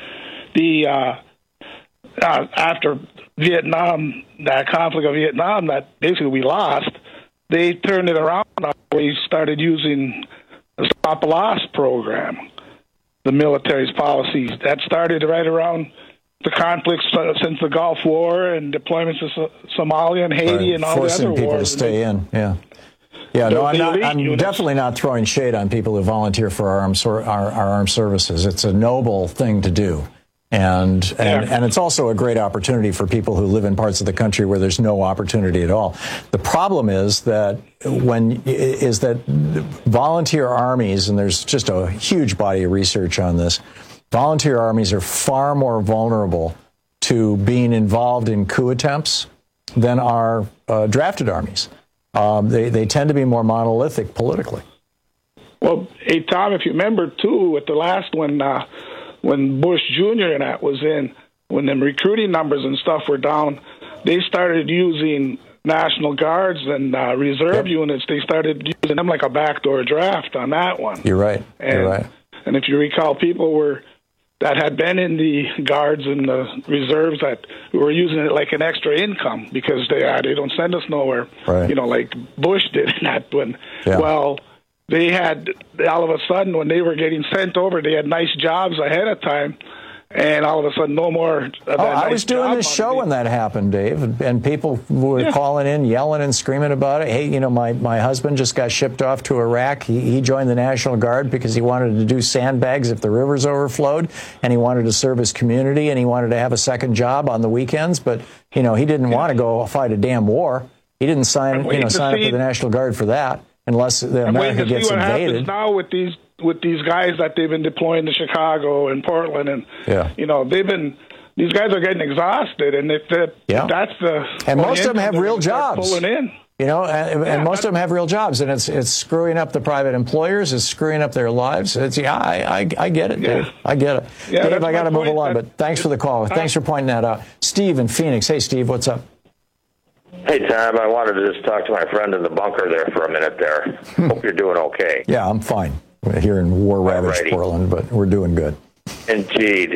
S13: after Vietnam, that conflict of Vietnam that basically we lost, they turned it around. We started using the stop-loss program, the military's policies. That started right around the conflicts since the Gulf War and deployments to Somalia and Haiti and all the other wars.
S20: Forcing people to stay in, yeah. Yeah, no, I'm definitely not throwing shade on people who volunteer for our armed services. It's a noble thing to do. And it's also a great opportunity for people who live in parts of the country where there's no opportunity at all. The problem is that volunteer armies, and there's just a huge body of research on this, volunteer armies are far more vulnerable to being involved in coup attempts than are drafted armies. They tend to be more monolithic politically.
S13: Well, hey, Tom, if you remember, too, with the last one, when Bush Jr. and that was in, when the recruiting numbers and stuff were down, they started using National Guards and reserve units. They started using them like a backdoor draft on that one.
S20: You're right. You're right.
S13: And if you recall, people that had been in the Guards and the reserves that were using it like an extra income because they don't send us nowhere,
S20: right.
S13: Like Bush did in that one.
S20: Yeah.
S13: Well, they had, all of a sudden, when they were getting sent over, they had nice jobs ahead of time, and all of a sudden, no more of that
S20: I was doing this show when that happened, Dave, and people were calling in, yelling and screaming about it. Hey, my husband just got shipped off to Iraq. He joined the National Guard because he wanted to do sandbags if the rivers overflowed, and he wanted to serve his community, and he wanted to have a second job on the weekends, but, he didn't want to go fight a damn war. He didn't sign up for the National Guard for that. Unless America gets invaded.
S13: What happens now with these guys that they've been deploying to Chicago and Portland, and these guys are getting exhausted, and that's the
S20: and most of them have real jobs.
S13: Pulling in.
S20: And most of them have real jobs, and it's screwing up the private employers. It's screwing up their lives. I get it, Dave. I get it.
S13: Yeah,
S20: Dave, I got to move along, but thanks for the call. Thanks for pointing that out. Steve in Phoenix. Hey, Steve, what's up?
S14: Hey, Tom, I wanted to just talk to my friend in the bunker there for a minute there. Hope you're doing okay.
S20: Yeah, I'm fine. We're here in war-ravaged Portland, but we're doing good.
S14: Indeed.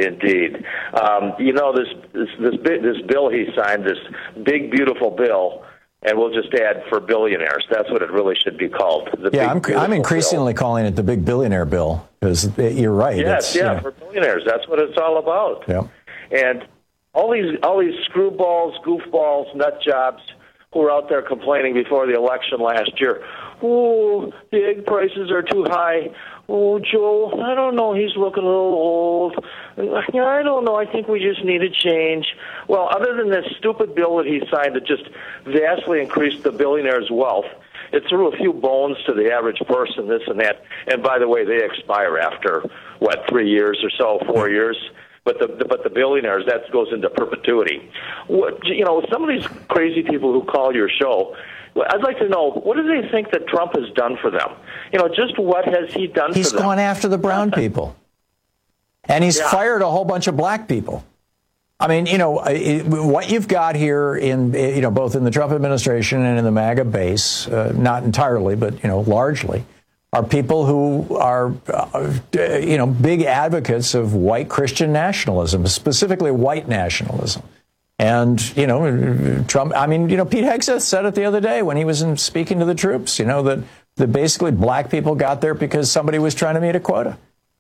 S14: This bill he signed, this big, beautiful bill, and we'll just add for billionaires. That's what it really should be called.
S20: I'm increasingly calling it the big billionaire bill because you're right.
S14: Yes, for billionaires. That's what it's all about.
S20: Yeah.
S14: And all these screwballs, goofballs, nut jobs who were out there complaining before the election last year. Oh, the egg prices are too high. Oh, Joe, I don't know. He's looking a little old. I don't know. I think we just need a change. Well, other than this stupid bill that he signed that just vastly increased the billionaire's wealth, it threw a few bones to the average person, this and that. And by the way, they expire after, 3 years or so, 4 years? But the billionaires, that goes into perpetuity. Some of these crazy people who call your show, I'd like to know, what do they think that Trump has done for them? Just what has he done for them?
S20: He's gone after the brown people. And he's fired a whole bunch of black people. I mean, what you've got here in, both in the Trump administration and in the MAGA base, not entirely, but, largely, are people who are, big advocates of white Christian nationalism, specifically white nationalism. And, Trump, Pete Hegseth said it the other day when he was speaking to the troops, that basically black people got there because somebody was trying to meet a quota.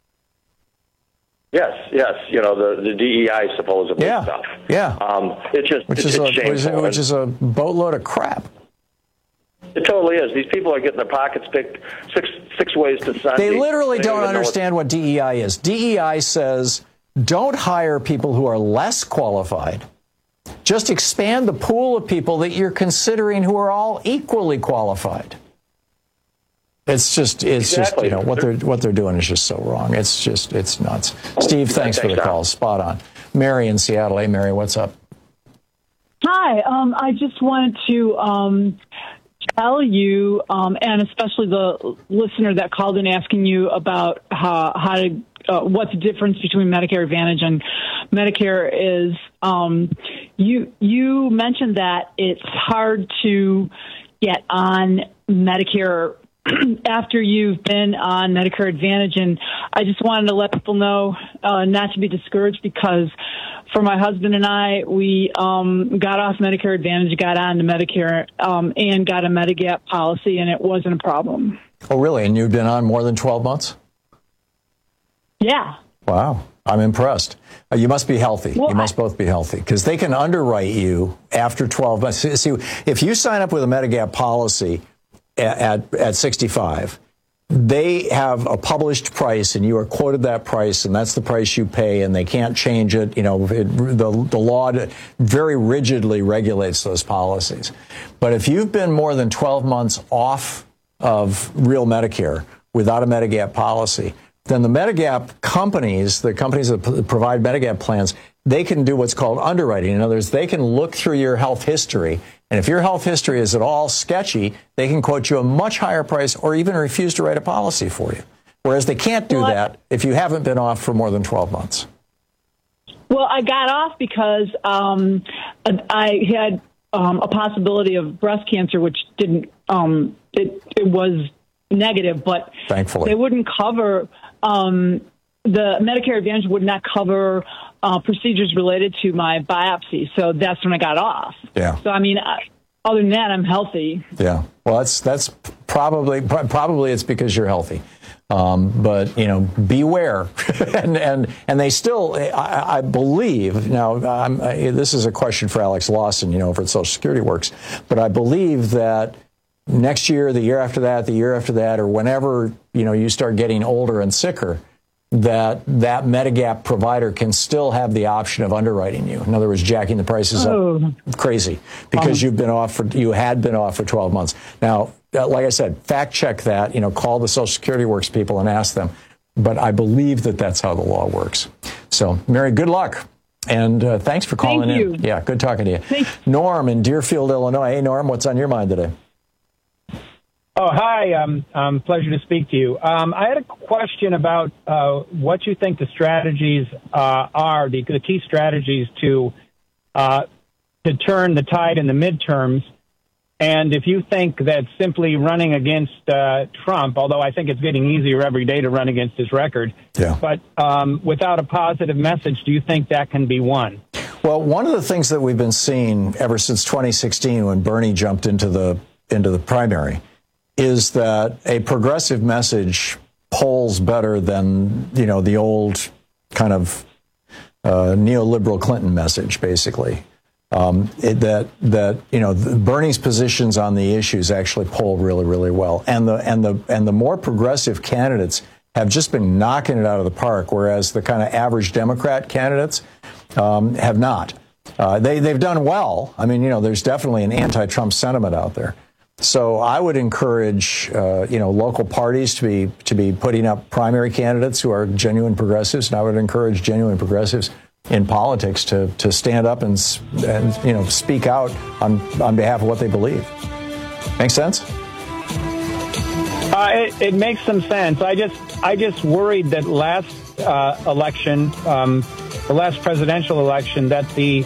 S14: Yes, the DEI supposedly stuff.
S20: Yeah.
S14: Which
S20: is a boatload of crap.
S14: It totally is. These people are getting their pockets picked six ways to Sunday.
S20: They literally don't understand what DEI is. DEI says don't hire people who are less qualified. Just expand the pool of people that you're considering who are all equally qualified. It's just what they're doing is just so wrong. It's nuts. Steve, thanks for the call. Spot on. Mary in Seattle. Hey, Mary, what's up?
S15: Hi. I just wanted to tell you, and especially the listener that called in asking you about what's the difference between Medicare Advantage and Medicare is, you mentioned that it's hard to get on Medicare after you've been on Medicare Advantage, and I just wanted to let people know not to be discouraged because for my husband and I, we got off Medicare Advantage, got on to Medicare, and got a Medigap policy, and it wasn't a problem.
S20: Oh, really? And you've been on more than 12 months?
S15: Yeah.
S20: Wow. I'm impressed. You must be healthy.
S15: Well,
S20: you must both be healthy because they can underwrite you after 12 months. See, if you sign up with a Medigap policy at 65, they have a published price and you are quoted that price and that's the price you pay and they can't change it. The law very rigidly regulates those policies. But if you've been more than 12 months off of real Medicare without a Medigap policy, then the Medigap companies, the companies that provide Medigap plans, they can do what's called underwriting. In other words, they can look through your health history, and if your health history is at all sketchy, they can quote you a much higher price or even refuse to write a policy for you. Whereas they can't do that if you haven't been off for more than 12 months.
S15: Well, I got off because I had a possibility of breast cancer, which didn't, it was negative, but
S20: thankfully
S15: they wouldn't cover, the Medicare Advantage would not cover procedures related to my biopsy. So that's when I got off.
S20: Yeah.
S15: So, other than that, I'm healthy.
S20: Yeah. Well, that's probably it's because you're healthy. But, beware. and they still, I believe, now, this is a question for Alex Lawson, over at Social Security Works, but I believe that next year, the year after that, or whenever, you start getting older and sicker, that Medigap provider can still have the option of underwriting you. In other words, jacking the prices up crazy because you had been off for 12 months. Now, like I said, fact check that, call the Social Security Works people and ask them. But I believe that that's how the law works. So, Mary, good luck. And thanks for calling in. Yeah, good talking to you.
S15: Thanks.
S20: Norm in Deerfield, Illinois. Hey, Norm, what's on your mind today?
S16: Oh, hi. Pleasure to speak to you. I had a question about what you think the strategies are, the key strategies to turn the tide in the midterms. And if you think that simply running against Trump, although I think it's getting easier every day to run against his record, but without a positive message, do you think that can be won?
S20: Well, one of the things that we've been seeing ever since 2016, when Bernie jumped into the primary, is that a progressive message polls better than the old kind of neoliberal Clinton message, basically. Bernie's positions on the issues actually poll really, really well, and the more progressive candidates have just been knocking it out of the park, whereas the kind of average Democrat candidates have not. They've done well. I mean, there's definitely an anti-Trump sentiment out there. So I would encourage local parties to be putting up primary candidates who are genuine progressives, and I would encourage genuine progressives in politics to stand up and speak out on behalf of what they believe. Make sense?
S16: It makes some sense. I just worried that last election, the last presidential election, that the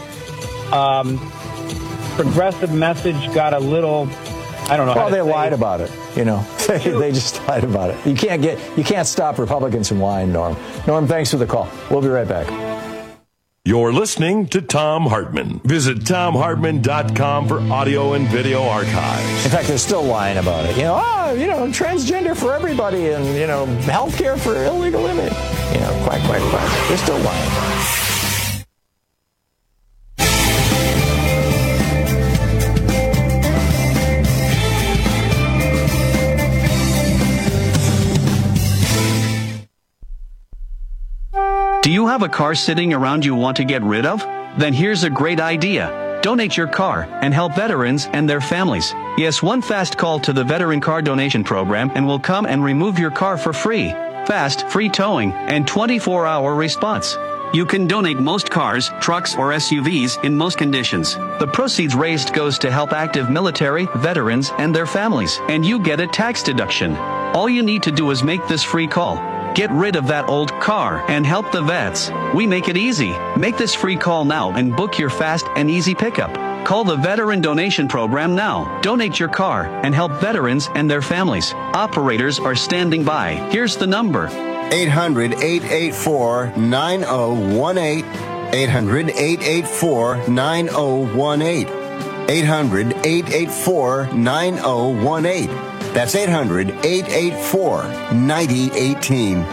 S16: progressive message got a little, I don't know.
S20: Well, they lied about it. They just lied about it. You can't stop Republicans from lying, Norm. Norm, thanks for the call. We'll be right back.
S19: You're listening to Thom Hartmann. Visit ThomHartmann.com for audio and video archives.
S20: In fact, they're still lying about it. Transgender for everybody and, health care for illegal women. Quack, quack, quack. They're still lying.
S17: Do you have a car sitting around you want to get rid of? Then here's a great idea. Donate your car and help veterans and their families. Yes, one fast call to the Veteran Car Donation Program and we'll come and remove your car for free. Fast, free towing, and 24-hour response. You can donate most cars, trucks, or SUVs in most conditions. The proceeds raised goes to help active military, veterans, and their families, and you get a tax deduction. All you need to do is make this free call. Get rid of that old car and help the vets. We make it easy. Make this free call now and book your fast and easy pickup. Call the Veteran Donation Program now. Donate your car and help veterans and their families. Operators are standing by. Here's the number.
S18: 800-884-9018. 800-884-9018. 800-884-9018. That's 800-884-9018.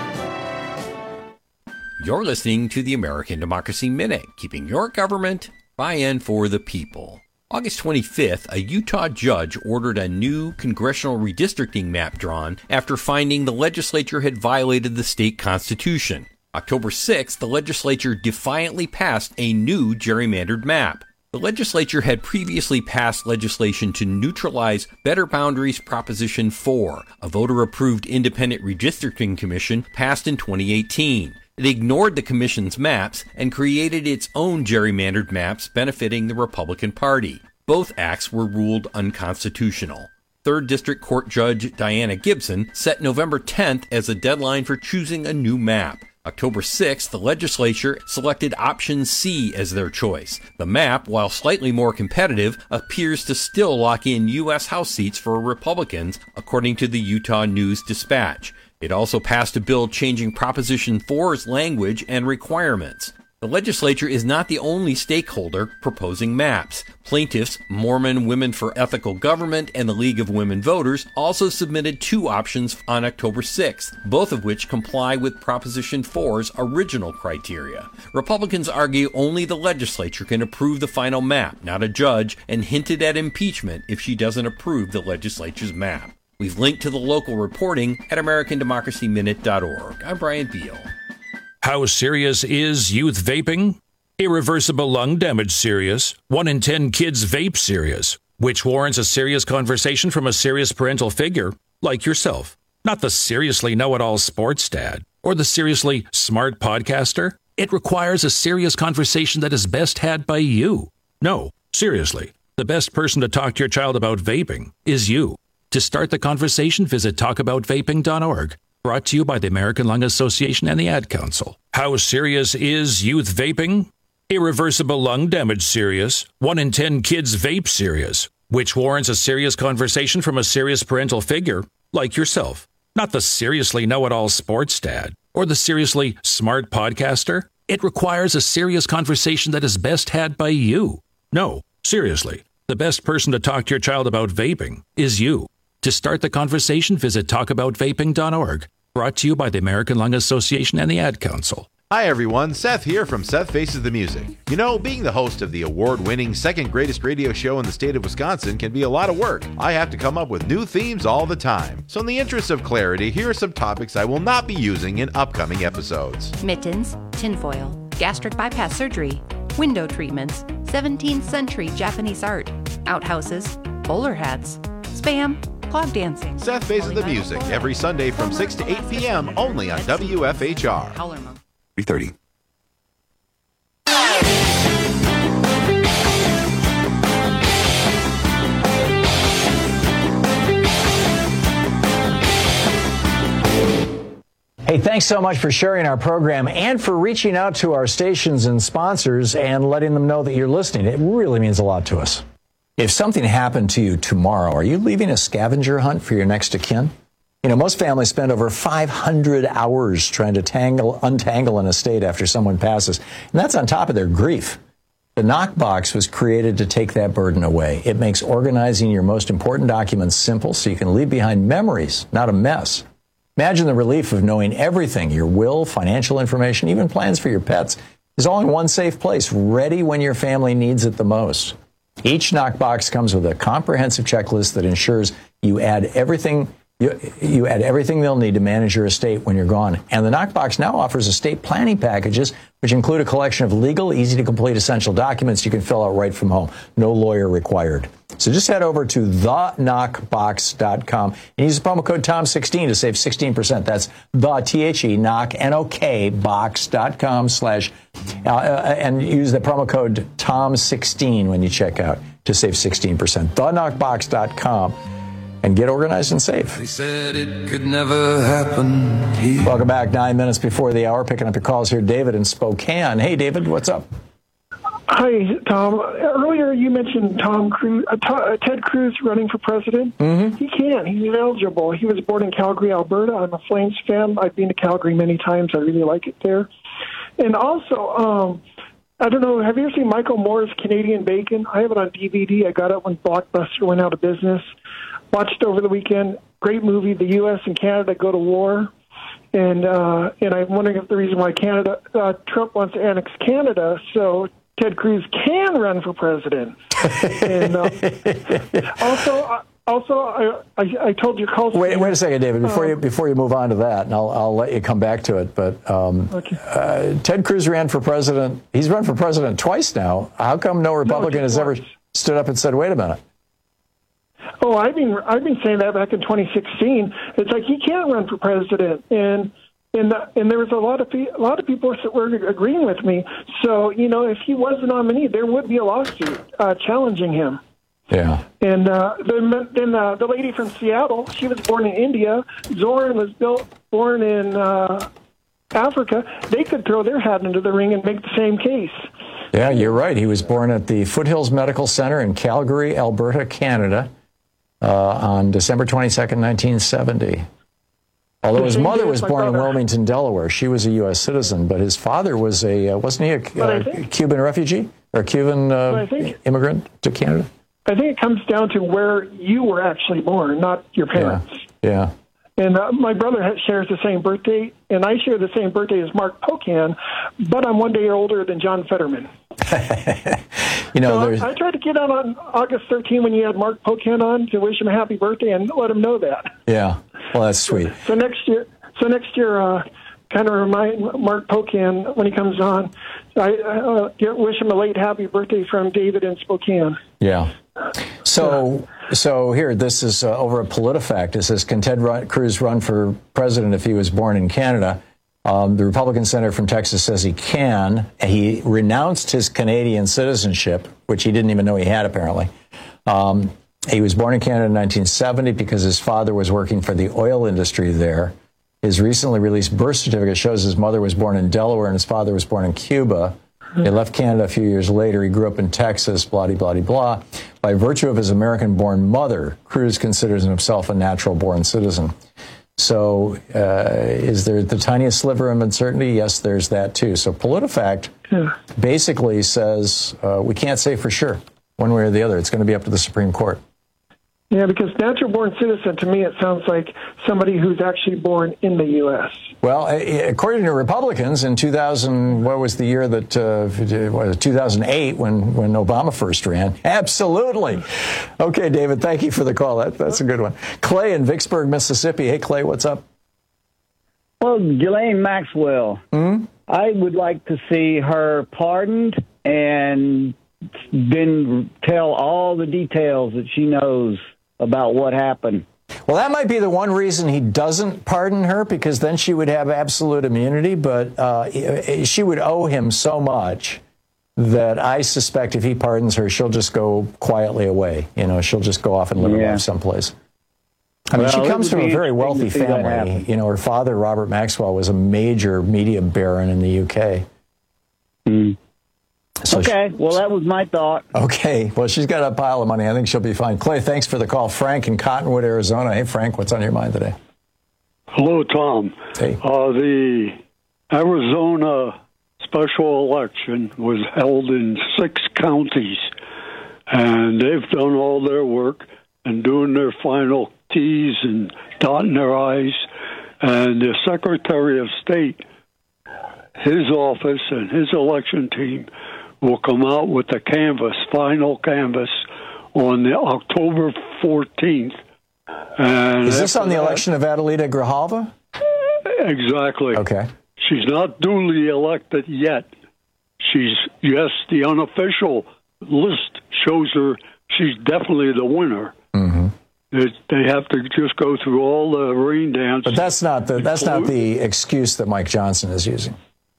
S22: You're listening to the American Democracy Minute, keeping your government by and for the people. August 25th, a Utah judge ordered a new congressional redistricting map drawn after finding the legislature had violated the state constitution. October 6th, the legislature defiantly passed a new gerrymandered map. The legislature had previously passed legislation to neutralize Better Boundaries Proposition 4, a voter-approved independent redistricting commission passed in 2018. It ignored the commission's maps and created its own gerrymandered maps benefiting the Republican Party. Both acts were ruled unconstitutional. 3rd District Court Judge Diana Gibson set November 10th as a deadline for choosing a new map. October 6th, the legislature selected option C as their choice. The map, while slightly more competitive, appears to still lock in U.S. House seats for Republicans, according to the Utah News Dispatch. It also passed a bill changing Proposition 4's language and requirements. The legislature is not the only stakeholder proposing maps. Plaintiffs, Mormon Women for Ethical Government and the League of Women Voters also submitted 2 options on October 6th, both of which comply with Proposition 4's original criteria. Republicans argue only the legislature can approve the final map, not a judge, and hinted at impeachment if she doesn't approve the legislature's map. We've linked to the local reporting at AmericanDemocracyMinute.org. I'm Brian Beal.
S23: How serious is youth vaping? Irreversible lung damage serious. 1 in 10 kids vape serious, which warrants a serious conversation from a serious parental figure like yourself. Not the seriously know-it-all sports dad or the seriously smart podcaster. It requires a serious conversation that is best had by you. No, seriously, the best person to talk to your child about vaping is you. To start the conversation, visit talkaboutvaping.org. Brought to you by the American Lung Association and the Ad Council. How serious is youth vaping? Irreversible lung damage serious. 1 in 10 kids vape serious, which warrants a serious conversation from a serious parental figure, like yourself. Not the seriously know-it-all sports dad or the seriously smart podcaster. It requires a serious conversation that is best had by you. No, seriously, the best person to talk to your child about vaping is you. To start the conversation, visit talkaboutvaping.org. Brought to you by the American Lung Association and the Ad Council.
S2: Hi everyone, Seth here from Seth Faces the Music. You know, being the host of the award-winning second greatest radio show in the state of Wisconsin can be a lot of work. I have to come up with new themes all the time. So in the interest of clarity, here are some topics I will not be using in upcoming episodes.
S6: Mittens, tinfoil, gastric bypass surgery, window treatments, 17th century Japanese art, outhouses, bowler hats, spam, clog dancing.
S2: Seth Faces the Music every Sunday from 6 to 8 p.m. only on WFHR.
S3: 3:30.
S20: Hey, thanks so much for sharing our program and for reaching out to our stations and sponsors and letting them know that you're listening. It really means a lot to us. If something happened to you tomorrow, are you leaving a scavenger hunt for your next of kin? You know, most families spend over 500 hours trying to untangle an estate after someone passes, and that's on top of their grief. The Knockbox was created to take that burden away. It makes organizing your most important documents simple so you can leave behind memories, not a mess. Imagine the relief of knowing everything, your will, financial information, even plans for your pets, is all in one safe place, ready when your family needs it the most. Each Knockbox comes with a comprehensive checklist that ensures you add everything they'll need to manage your estate when you're gone. And the Knockbox now offers estate planning packages, which include a collection of legal, easy-to-complete essential documents you can fill out right from home. No lawyer required. So just head over to thenokbox.com and use the promo code TOM16 to save 16%. That's the THE knock, N-O-K, box.com and use the promo code TOM16 when you check out to save 16%. Thenokbox.com. And get organized and safe.
S8: They said it could never happen here.
S20: Welcome back. 9 minutes before the hour. Picking up your calls here. David in Spokane. Hey, David, what's up?
S4: Hi, Tom. Earlier you mentioned Ted Cruz running for president.
S20: Mm-hmm.
S4: He can. He's eligible. He was born in Calgary, Alberta. I'm a Flames fan. I've been to Calgary many times. I really like it there. And also, I don't know, have you ever seen Michael Moore's Canadian Bacon? I have it on DVD. I got it when Blockbuster went out of business. Watched over the weekend. Great movie. The U.S. and Canada go to war, and I'm wondering if the reason why Trump wants to annex Canada so Ted Cruz can run for president. And also, I told your call.
S20: Wait a second, David. Before you move on to that, and I'll let you come back to it. But Ted Cruz ran for president. He's run for president twice now. How come no Republican has ever stood up and said, "Wait a minute"?
S4: Oh, I've been saying that back in 2016. It's like he can't run for president, and there was a lot of people that were agreeing with me. So if he was the nominee, there would be a lawsuit challenging him.
S20: Yeah.
S4: And then the lady from Seattle, she was born in India. Zoran was born in Africa. They could throw their hat into the ring and make the same case.
S20: Yeah, you're right. He was born at the Foothills Medical Center in Calgary, Alberta, Canada. On December 22nd, 1970. Although his mother was born in Wilmington, Delaware. She was a U.S. citizen, but his father was wasn't he a Cuban refugee or a Cuban immigrant to Canada?
S4: I think it comes down to where you were actually born, not your parents.
S20: Yeah.
S4: And my brother shares the same birthday, and I share the same birthday as Mark Pocan, but I'm 1 day older than John Fetterman.
S20: I
S4: tried to get out on August 13 when you had Mark Pocan on to wish him a happy birthday and let him know that.
S20: Yeah, well, that's sweet.
S4: So next year, kind of remind Mark Pocan when he comes on. I wish him a late happy birthday from David in Spokane.
S20: Yeah. So here, this is over at PolitiFact. It says, can Ted Cruz run for president if he was born in Canada? The Republican senator from Texas says he can. He renounced his Canadian citizenship, which he didn't even know he had, apparently. He was born in Canada in 1970 because his father was working for the oil industry there. His recently released birth certificate shows his mother was born in Delaware and his father was born in Cuba. He left Canada a few years later. He grew up in Texas, blah-de-blah-de-blah. By virtue of his American-born mother, Cruz considers himself a natural-born citizen. So is there the tiniest sliver of uncertainty? Yes, there's that too. So PolitiFact basically says we can't say for sure one way or the other. It's going to be up to the Supreme Court.
S4: Yeah, because natural-born citizen, to me, it sounds like somebody who's actually born in the U.S.
S20: Well, according to Republicans, in 2000, what was the year that, 2008, when Obama first ran? Absolutely. Okay, David, thank you for the call. That's a good one. Clay in Vicksburg, Mississippi. Hey, Clay, what's up?
S3: Well, Ghislaine Maxwell, I would like to see her pardoned and then tell all the details that she knows about what happened.
S20: Well, that might be the one reason he doesn't pardon her, because then she would have absolute immunity, but she would owe him so much that I suspect if he pardons her, she'll just go quietly away. You know, she'll just go off and live her life someplace. I mean, she comes from a very wealthy family. You know, her father, Robert Maxwell, was a major media baron in the UK. So
S3: well, that was my thought.
S20: Okay, well, she's got a pile of money. I think she'll be fine. Clay, thanks for the call. Frank in Cottonwood, Arizona. Hey, Frank, what's on your mind today?
S5: Hello, Tom.
S20: Hey.
S5: The Arizona special election was held in 6 counties, and they've done all their work and doing their final T's and dotting their I's, and the Secretary of State, his office and his election team will come out with the final canvas on the October 14th. And
S20: is this on the election of Adelita Grijalva?
S5: Exactly.
S20: Okay.
S5: She's not duly elected yet. The unofficial list shows her she's definitely the winner. They have to just go through all the rain dance.
S20: But that's not the excuse that Mike Johnson is using.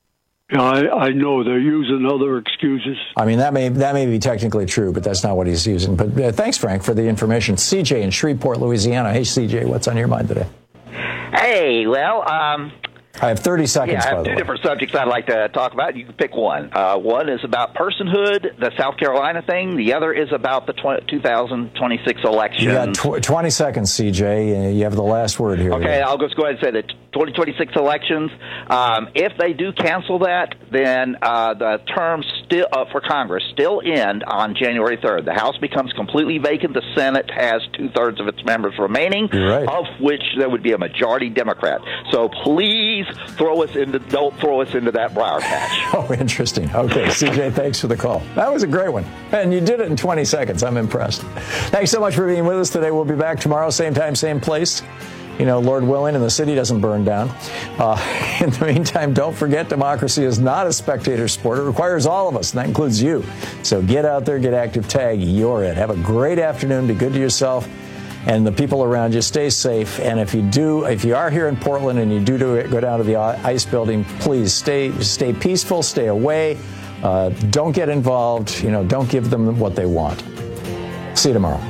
S5: I know they're using other excuses.
S20: I mean, that may be technically true, but that's not what he's using. But thanks, Frank, for the information. CJ in Shreveport, Louisiana. Hey, CJ, what's on your mind today?
S7: Hey, well,
S20: I have 30 seconds,
S7: I have
S20: by the
S7: two
S20: way.
S7: different subjects I'd like to talk about. You can pick one. One is about personhood, the South Carolina thing. The other is about the 2026 election.
S20: You got 20 seconds, CJ. You have the last word here.
S7: Okay, I'll just go ahead and say the 2026 elections. If they do cancel that, then the terms still for Congress still end on January 3rd. The House becomes completely vacant. The Senate has 2/3 of its members remaining, of which there would be a majority Democrat. So please don't throw us into that briar patch.
S20: Oh, interesting. Okay, CJ, thanks for the call. That was a great one. And you did it in 20 seconds. I'm impressed. Thanks so much for being with us today. We'll be back tomorrow, same time, same place. You know, Lord willing, and the city doesn't burn down. In the meantime, don't forget, democracy is not a spectator sport. It requires all of us, and that includes you. So get out there, get active, tag, you're it. Have a great afternoon. Be good to yourself and the people around you. Stay safe. And if you are here in Portland and you do go down to the ICE building, please stay peaceful, stay away. Don't get involved. You know, don't give them what they want. See you tomorrow.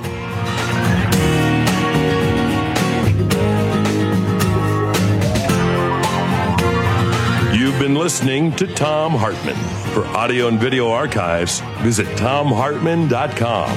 S19: You've been listening to Thom Hartmann. For audio and video archives, visit ThomHartmann.com.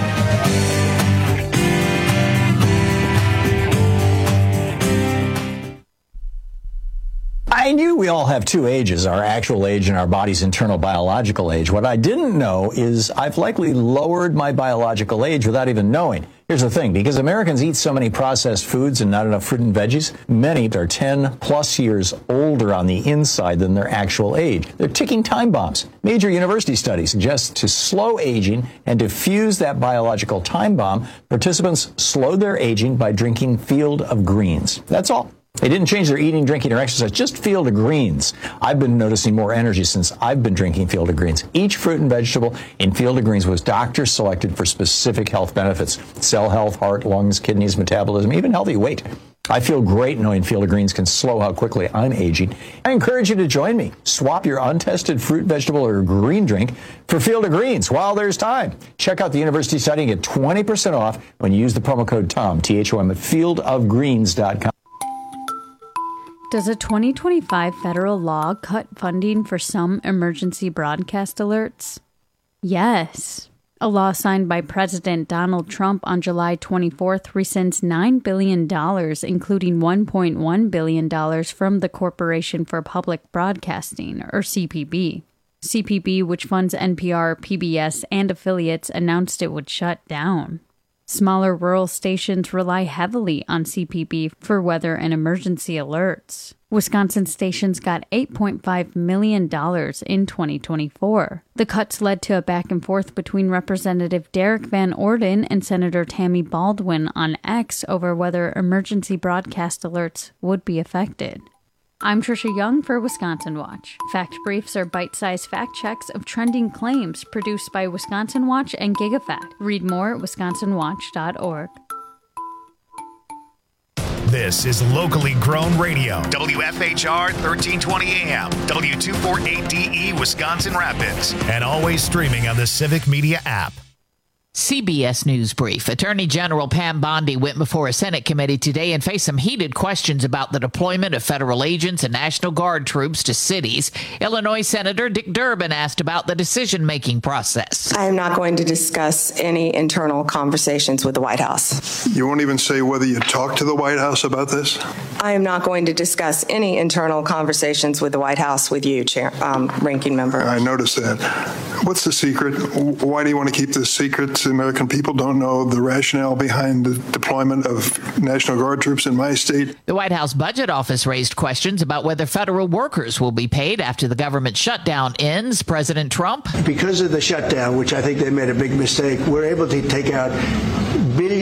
S20: I knew we all have 2 ages, our actual age and our body's internal biological age. What I didn't know is I've likely lowered my biological age without even knowing. Here's the thing, because Americans eat so many processed foods and not enough fruit and veggies, many are 10 plus years older on the inside than their actual age. They're ticking time bombs. Major university studies suggest to slow aging and to fuse that biological time bomb, participants slowed their aging by drinking Field of Greens. That's all. They didn't change their eating, drinking, or exercise, just Field of Greens. I've been noticing more energy since I've been drinking Field of Greens. Each fruit and vegetable in Field of Greens was doctor selected for specific health benefits. Cell health, heart, lungs, kidneys, metabolism, even healthy weight. I feel great knowing Field of Greens can slow how quickly I'm aging. I encourage you to join me. Swap your untested fruit, vegetable, or green drink for Field of Greens while there's time. Check out the university study and get 20% off when you use the promo code TOM, T-H-O-M, at fieldofgreens.com.
S9: Does a 2025 federal law cut funding for some emergency broadcast alerts? Yes. A law signed by President Donald Trump on July 24th rescinds $9 billion, including $1.1 billion from the Corporation for Public Broadcasting, or CPB. CPB, which funds NPR, PBS, and affiliates, announced it would shut down. Smaller rural stations rely heavily on CPB for weather and emergency alerts. Wisconsin stations got $8.5 million in 2024. The cuts led to a back and forth between Representative Derek Van Orden and Senator Tammy Baldwin on X over whether emergency broadcast alerts would be affected. I'm Trisha Young for Wisconsin Watch. Fact Briefs are bite-sized fact checks of trending claims produced by Wisconsin Watch and GigaFact. Read more at wisconsinwatch.org.
S1: This is locally grown radio. WFHR 1320 AM, W248DE Wisconsin Rapids, and always streaming on the Civic Media app.
S10: CBS News Brief. Attorney General Pam Bondi went before a Senate committee today and faced some heated questions about the deployment of federal agents and National Guard troops to cities. Illinois Senator Dick Durbin asked about the decision-making process.
S21: I am not going to discuss any internal conversations with the White House.
S24: You won't even say whether you talked to the White House about this?
S21: I am not going to discuss any internal conversations with the White House with you, Ranking Member.
S24: I noticed that. What's the secret? Why do you want to keep this secret? The American people don't know the rationale behind the deployment of National Guard troops in my state.
S10: The White House Budget Office raised questions about whether federal workers will be paid after the government shutdown ends. President Trump.
S25: Because of the shutdown, which I think they made a big mistake, we're able to take out billions